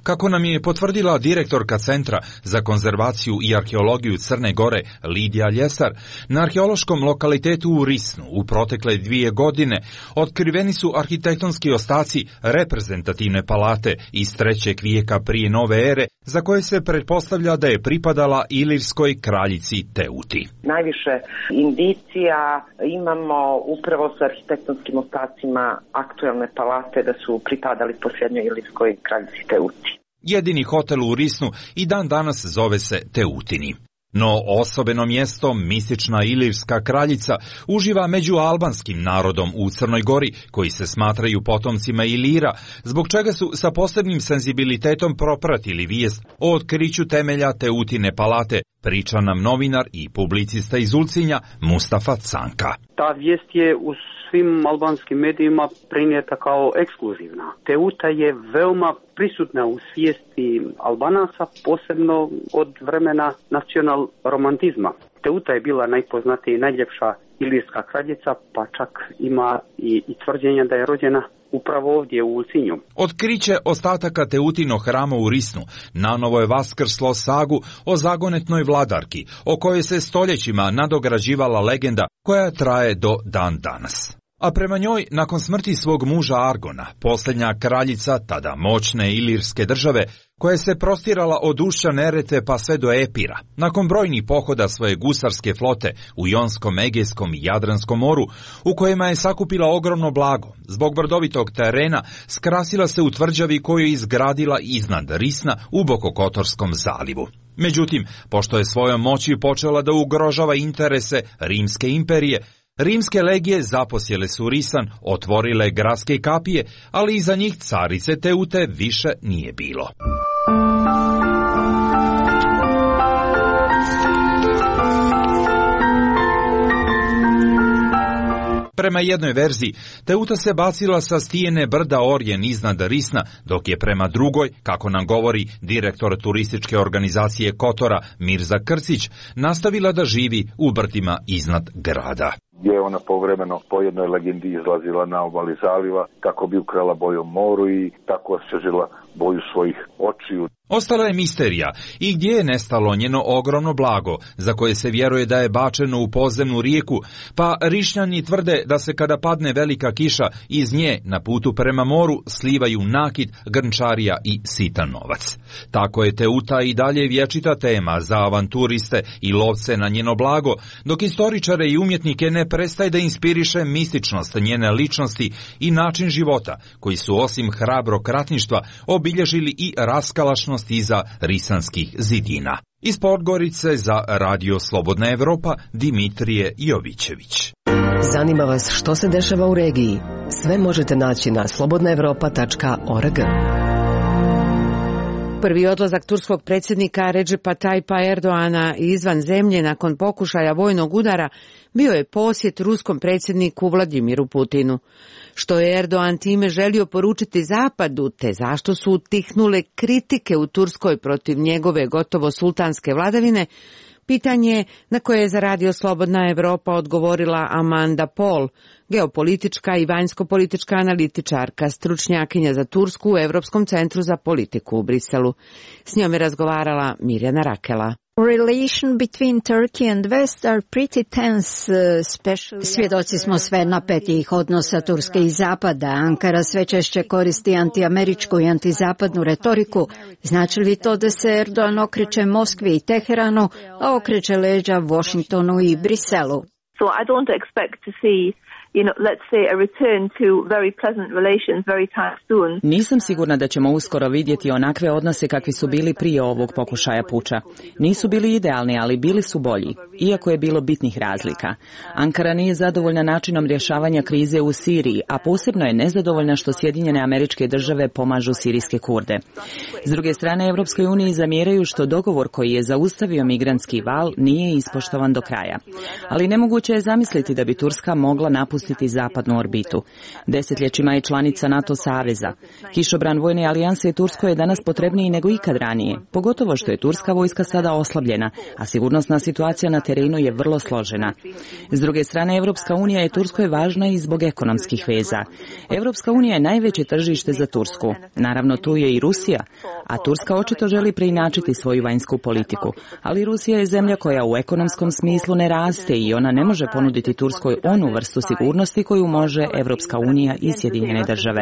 Kako nam je potvrdila direktorka Centra za konzervaciju i arheologiju Crne Gore Lidija Ljesar, na arheološkom lokalitetu u Risnu u protekle dvije godine otkriveni su arhitektonski ostaci reprezentativne palate iz trećeg vijeka prije nove ere, za koje se pretpostavlja da je pripadala ilirskoj kraljici Teuti. Najviše indicija imamo upravo sa arhitektonskim ostacima aktuelne palate da su pripadali posljednjoj ilirskoj kraljici Teuti. Jedini hotel u Risnu i dan danas zove se Teutini. No osobeno mjesto, mistična ilirska kraljica, uživa među albanskim narodom u Crnoj Gori, koji se smatraju potomcima Ilira, zbog čega su sa posebnim senzibilitetom propratili vijest o otkriću temelja Teutine palate, priča nam novinar i publicista iz Ulcinja Mustafa Canka. Ta vijest je u svim albanskim medijima prenijeta kao ekskluzivna. Teuta je veoma prisutna u svijesti Albanaca, posebno od vremena nacional romantizma. Teuta je bila najpoznatija i najljepša ilirska kraljica, pa čak ima i, i tvrđenja da je rođena upravo ovdje u Ulcinju. Otkriće ostataka Teutinog hrama u Risnu nanovo je vaskrslo sagu o zagonetnoj vladarki, o kojoj se stoljećima nadograđivala legenda koja traje do dan danas. A prema njoj, nakon smrti svog muža Argona, posljednja kraljica tada moćne ilirske države, koja se prostirala od ušća Nerete pa sve do Epira, nakon brojnih pohoda svoje gusarske flote u Jonskom, Egejskom i Jadranskom moru, u kojima je sakupila ogromno blago, zbog brdovitog terena skrasila se u tvrđavi koju je izgradila iznad Risna u Bokokotorskom zalivu. Međutim, pošto je svojom moći počela da ugrožava interese Rimske imperije, rimske legije zaposjele su Risan, otvorile gradske kapije, ali iza njih carice Teute više nije bilo. Prema jednoj verziji, Teuta se bacila sa stijene brda Orjen iznad Risna, dok je prema drugoj, kako nam govori direktor turističke organizacije Kotora Mirza Krcić, nastavila da živi u brdima iznad grada. Gdje je ona povremeno po jednoj legendi izlazila na obali zaliva kako bi ukrala boju moru i tako osvježila boju svojih očiju. Ostala je misterija i gdje je nestalo njeno ogromno blago, za koje se vjeruje da je bačeno u podzemnu rijeku, pa Rišnjani tvrde da se kada padne velika kiša iz nje na putu prema moru slivaju nakit, grnčarija i sitan novac. Tako je Teuta i dalje vječita tema za avanturiste i lovce na njeno blago, dok istoričare i umjetnike ne prestaje da inspiriše mističnost njene ličnosti i način života, koji su osim hrabrog ratništva obilježili i raskalašnost iza risanskih zidina. Iz Podgorice za Radio Slobodna Evropa Dimitrije Jovićević. Zanima vas što se dešava u regiji? Sve možete naći na slobodna evropa tačka org. Prvi odlazak turskog predsjednika Recepa Tayyipa Erdoana izvan zemlje nakon pokušaja vojnog udara bio je posjet ruskom predsjedniku Vladimiru Putinu. Što je Erdoan time želio poručiti Zapadu, te zašto su utihnule kritike u Turskoj protiv njegove gotovo sultanske vladavine, pitanje na koje je za Radio Slobodna Evropa odgovorila Amanda Paul, geopolitička i vanjsko-politička analitičarka, stručnjakinja za Tursku u Europskom centru za politiku u Briselu. S njom je razgovarala Mirjana Rakela. Svjedoci smo sve napetijih odnosa Turske i Zapada. Ankara sve češće koristi antiameričku i antizapadnu retoriku. Znači li to da se Erdogan okreće Moskvi i Teheranu, a okreće leđa Washingtonu i Briselu? So I don't expect to see You know, let's say a return to very pleasant relations very time soon. Nisam sigurna da ćemo uskoro vidjeti onakve odnose kakvi su bili prije ovog pokušaja puča. Nisu bili idealni, ali bili su bolji, iako je bilo bitnih razlika. Ankara nije zadovoljna načinom rješavanja krize u Siriji, a posebno je nezadovoljna što Sjedinjene Američke Države pomažu sirijske Kurde. S druge strane, Europskoj uniji zamjeraju što dogovor koji je zaustavio migrantski val nije ispoštovan do kraja. Ali nemoguće je zamisliti da bi Turska mogla napustiti zapadnu orbitu. Desetljećima je članica NATO saveza. Kišobran vojne alijanse Turskoj je danas potrebniji nego ikad ranije, pogotovo što je turska vojska sada oslabljena, a sigurnosna situacija na terenu je vrlo složena. S druge strane, Evropska unija je Turskoj važna i zbog ekonomskih veza. Evropska unija je najveće tržište za Tursku. Naravno, tu je i Rusija, a Turska očito želi preinačiti svoju vanjsku politiku. Ali Rusija je zemlja koja u ekonomskom smislu ne raste i ona ne može ponuditi Turskoj onu vrstu sigurnosti koju može Evropska unija i Sjedinjene države.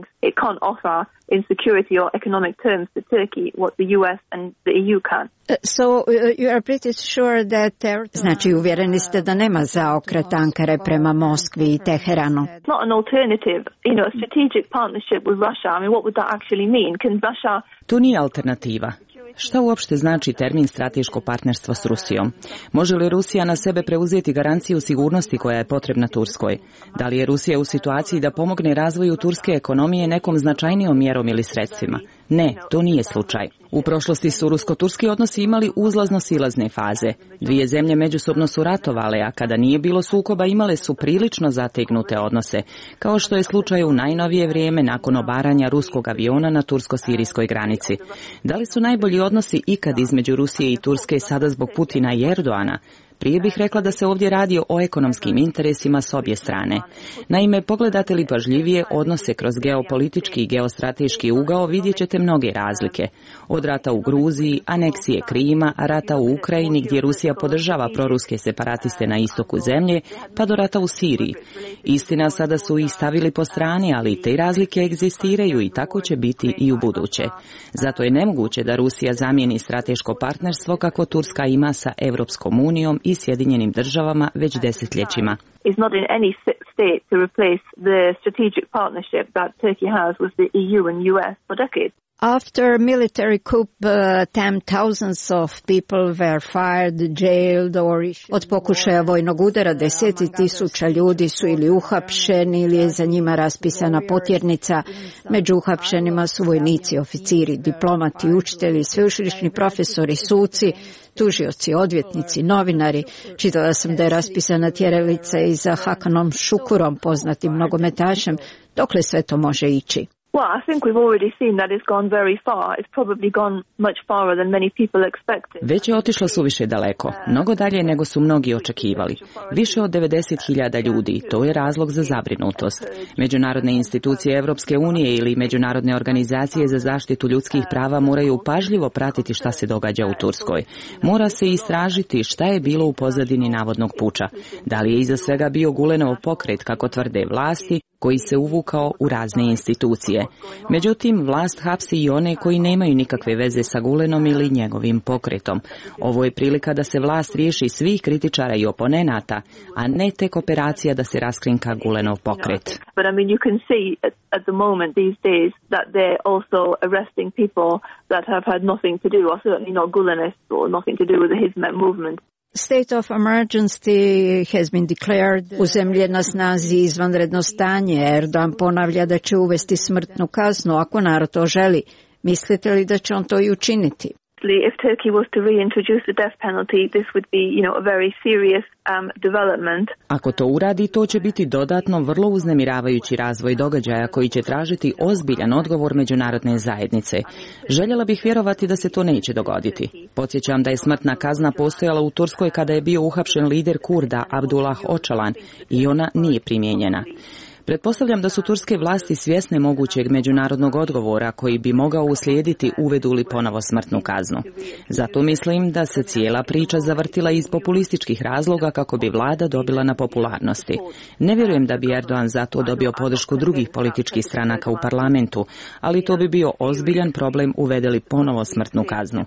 in security or economic terms to Turkey what the U S and the E U can. So uh, you are pretty sure that there... Znači uvjereni ste da nema zaokret Ankare prema Moskvi i Teheranu. Not an alternative, you know, a strategic partnership with Russia. I mean, what would that actually mean? Can Russia... To nije alternativa. Šta uopšte znači termin strateško partnerstvo s Rusijom? Može li Rusija na sebe preuzeti garanciju sigurnosti koja je potrebna Turskoj? Da li je Rusija u situaciji da pomogne razvoju turske ekonomije nekom značajnijom mjerom ili sredstvima? Ne, to nije slučaj. U prošlosti su rusko-turski odnosi imali uzlazno-silazne faze. Dvije zemlje međusobno su ratovale, a kada nije bilo sukoba imale su prilično zategnute odnose, kao što je slučaj u najnovije vrijeme nakon obaranja ruskog aviona na tursko-sirijskoj granici. Da li su najbolji odnosi ikad između Rusije i Turske sada zbog Putina i Erdoana? Prije bih rekla da se ovdje radi o ekonomskim interesima s obje strane. Naime, pogledate li pažljivije odnose kroz geopolitički i geostrateški ugao, vidjet ćete mnoge razlike. Od rata u Gruziji, aneksije Krima, rata u Ukrajini gdje Rusija podržava proruske separatiste na istoku zemlje, pa do rata u Siriji. Istina, sada su ih stavili po strani, ali te razlike egzistiraju i tako će biti i u buduće. Zato je nemoguće da Rusija zamijeni strateško partnerstvo kako Turska ima sa Evropskom unijom i Sjedinjenim državama već desetljećima. Is not in any state to replace the strategic partnership that Turkey has with the E U and U S for decades. After military coup uh, attempt, thousands of people were fired, jailed or... Od pokušaja vojnog udara deseti tisuća ljudi su ili uhapšeni ili je za njima raspisana potjernica. Među uhapšenima su vojnici, oficiri, diplomati, učitelji, sveučilišni profesori, suci, tužioci, odvjetnici, novinari. Čitala sam da je raspisana tjeralica i za Hakanom Šukurom, poznatim nogometašem. Dokle sve to može ići? Well, I think we've already seen that it's gone very far. It's probably gone much farther than many people expected. Već je otišlo suviše daleko, mnogo dalje nego su mnogi očekivali. Više od devedeset hiljada ljudi, to je razlog za zabrinutost. Međunarodne institucije Evropske unije ili međunarodne organizacije za zaštitu ljudskih prava moraju pažljivo pratiti šta se događa u Turskoj. Mora se istražiti šta je bilo u pozadini navodnog puča. Da li je iza svega bio Gulenov pokret, kako tvrde vlasti, koji se uvukao u razne institucije. Međutim, vlast hapsi i one koji nemaju nikakve veze sa Gulenom ili njegovim pokretom. Ovo je prilika da se vlast riješi svih kritičara i oponenata, a ne tek operacija da se raskrinka Gulenov pokret. But I mean, you can see at, at the moment these days that they're also arresting people that have had nothing to do, or certainly not Gulenists, or nothing to do with the Hizmet movement. State of emergency has been declared. U zemlji je na snazi izvanredno stanje. Erdogan ponavlja da će uvesti smrtnu kaznu ako narod to želi. Mislite li da će on to i učiniti? If Turkey was to reintroduce the death penalty, this would be, you know, a very serious um, development. Ako to uradi, to će biti dodatno vrlo uznemiravajući razvoj događaja koji će tražiti ozbiljan odgovor međunarodne zajednice. Željela bih vjerovati da se to neće dogoditi. Podsjećam da je smrtna kazna postojala u Turskoj kada je bio uhapšen lider Kurda Abdullah Öcalan i ona nije primijenjena. Pretpostavljam da su turske vlasti svjesne mogućeg međunarodnog odgovora koji bi mogao uslijediti uvedu li ponovo smrtnu kaznu. Zato mislim da se cijela priča zavrtila iz populističkih razloga kako bi vlada dobila na popularnosti. Ne vjerujem da bi Erdogan zato dobio podršku drugih političkih stranaka u parlamentu, ali to bi bio ozbiljan problem uvede li ponovo smrtnu kaznu.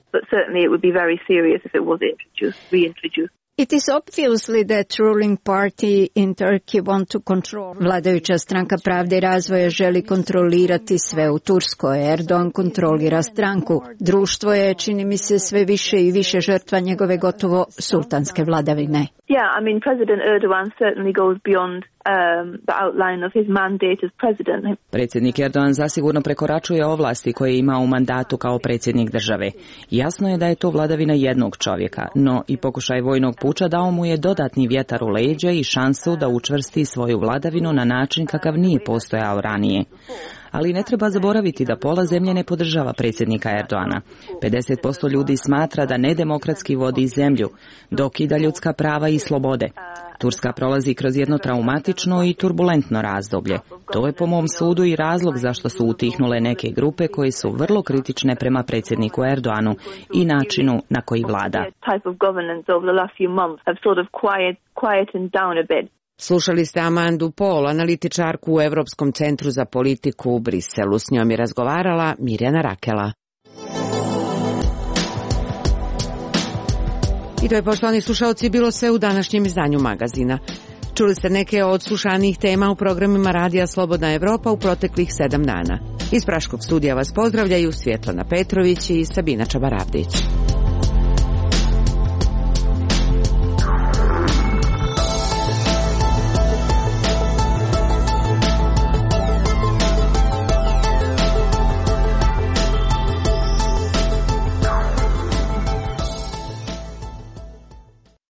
It is obviously that ruling party in Turkey want to control. Vladajuća stranka Pravde i razvoja želi kontrolirati sve u Turskoj. Erdogan kontrolira stranku. Društvo je, čini mi se, sve više i više žrtva njegove gotovo sultanske vladavine. Yeah, I mean, President Erdogan certainly goes beyond um, the outline of his mandate as president. Predsjednik Erdogan zasigurno prekoračuje ovlasti koje ima u mandatu kao predsjednik države. Jasno je da je to vladavina jednog čovjeka, no i pokušaj vojnog puča dao mu je dodatni vjetar u leđa i šansu da učvrsti svoju vladavinu na način kakav nije postojao ranije. Ali ne treba zaboraviti da pola zemlje ne podržava predsjednika Erdoana. pedeset posto ljudi smatra da nedemokratski vodi zemlju, dokida ljudska prava i slobode. Turska prolazi kroz jedno traumatično i turbulentno razdoblje. To je po mom sudu i razlog zašto su utihnule neke grupe koje su vrlo kritične prema predsjedniku Erdoanu i načinu na koji vlada. Slušali ste Amandu Pol, analitičarku u Europskom centru za politiku u Briselu. S njom je razgovarala Mirjana Rakela. I to je, poštovani slušalci, bilo sve u današnjem izdanju magazina. Čuli ste neke od slušanijih tema u programima Radija Slobodna Evropa u proteklih sedam dana. Iz Praškog studija vas pozdravljaju Svjetlana Petrović i Sabina Čabaravdić.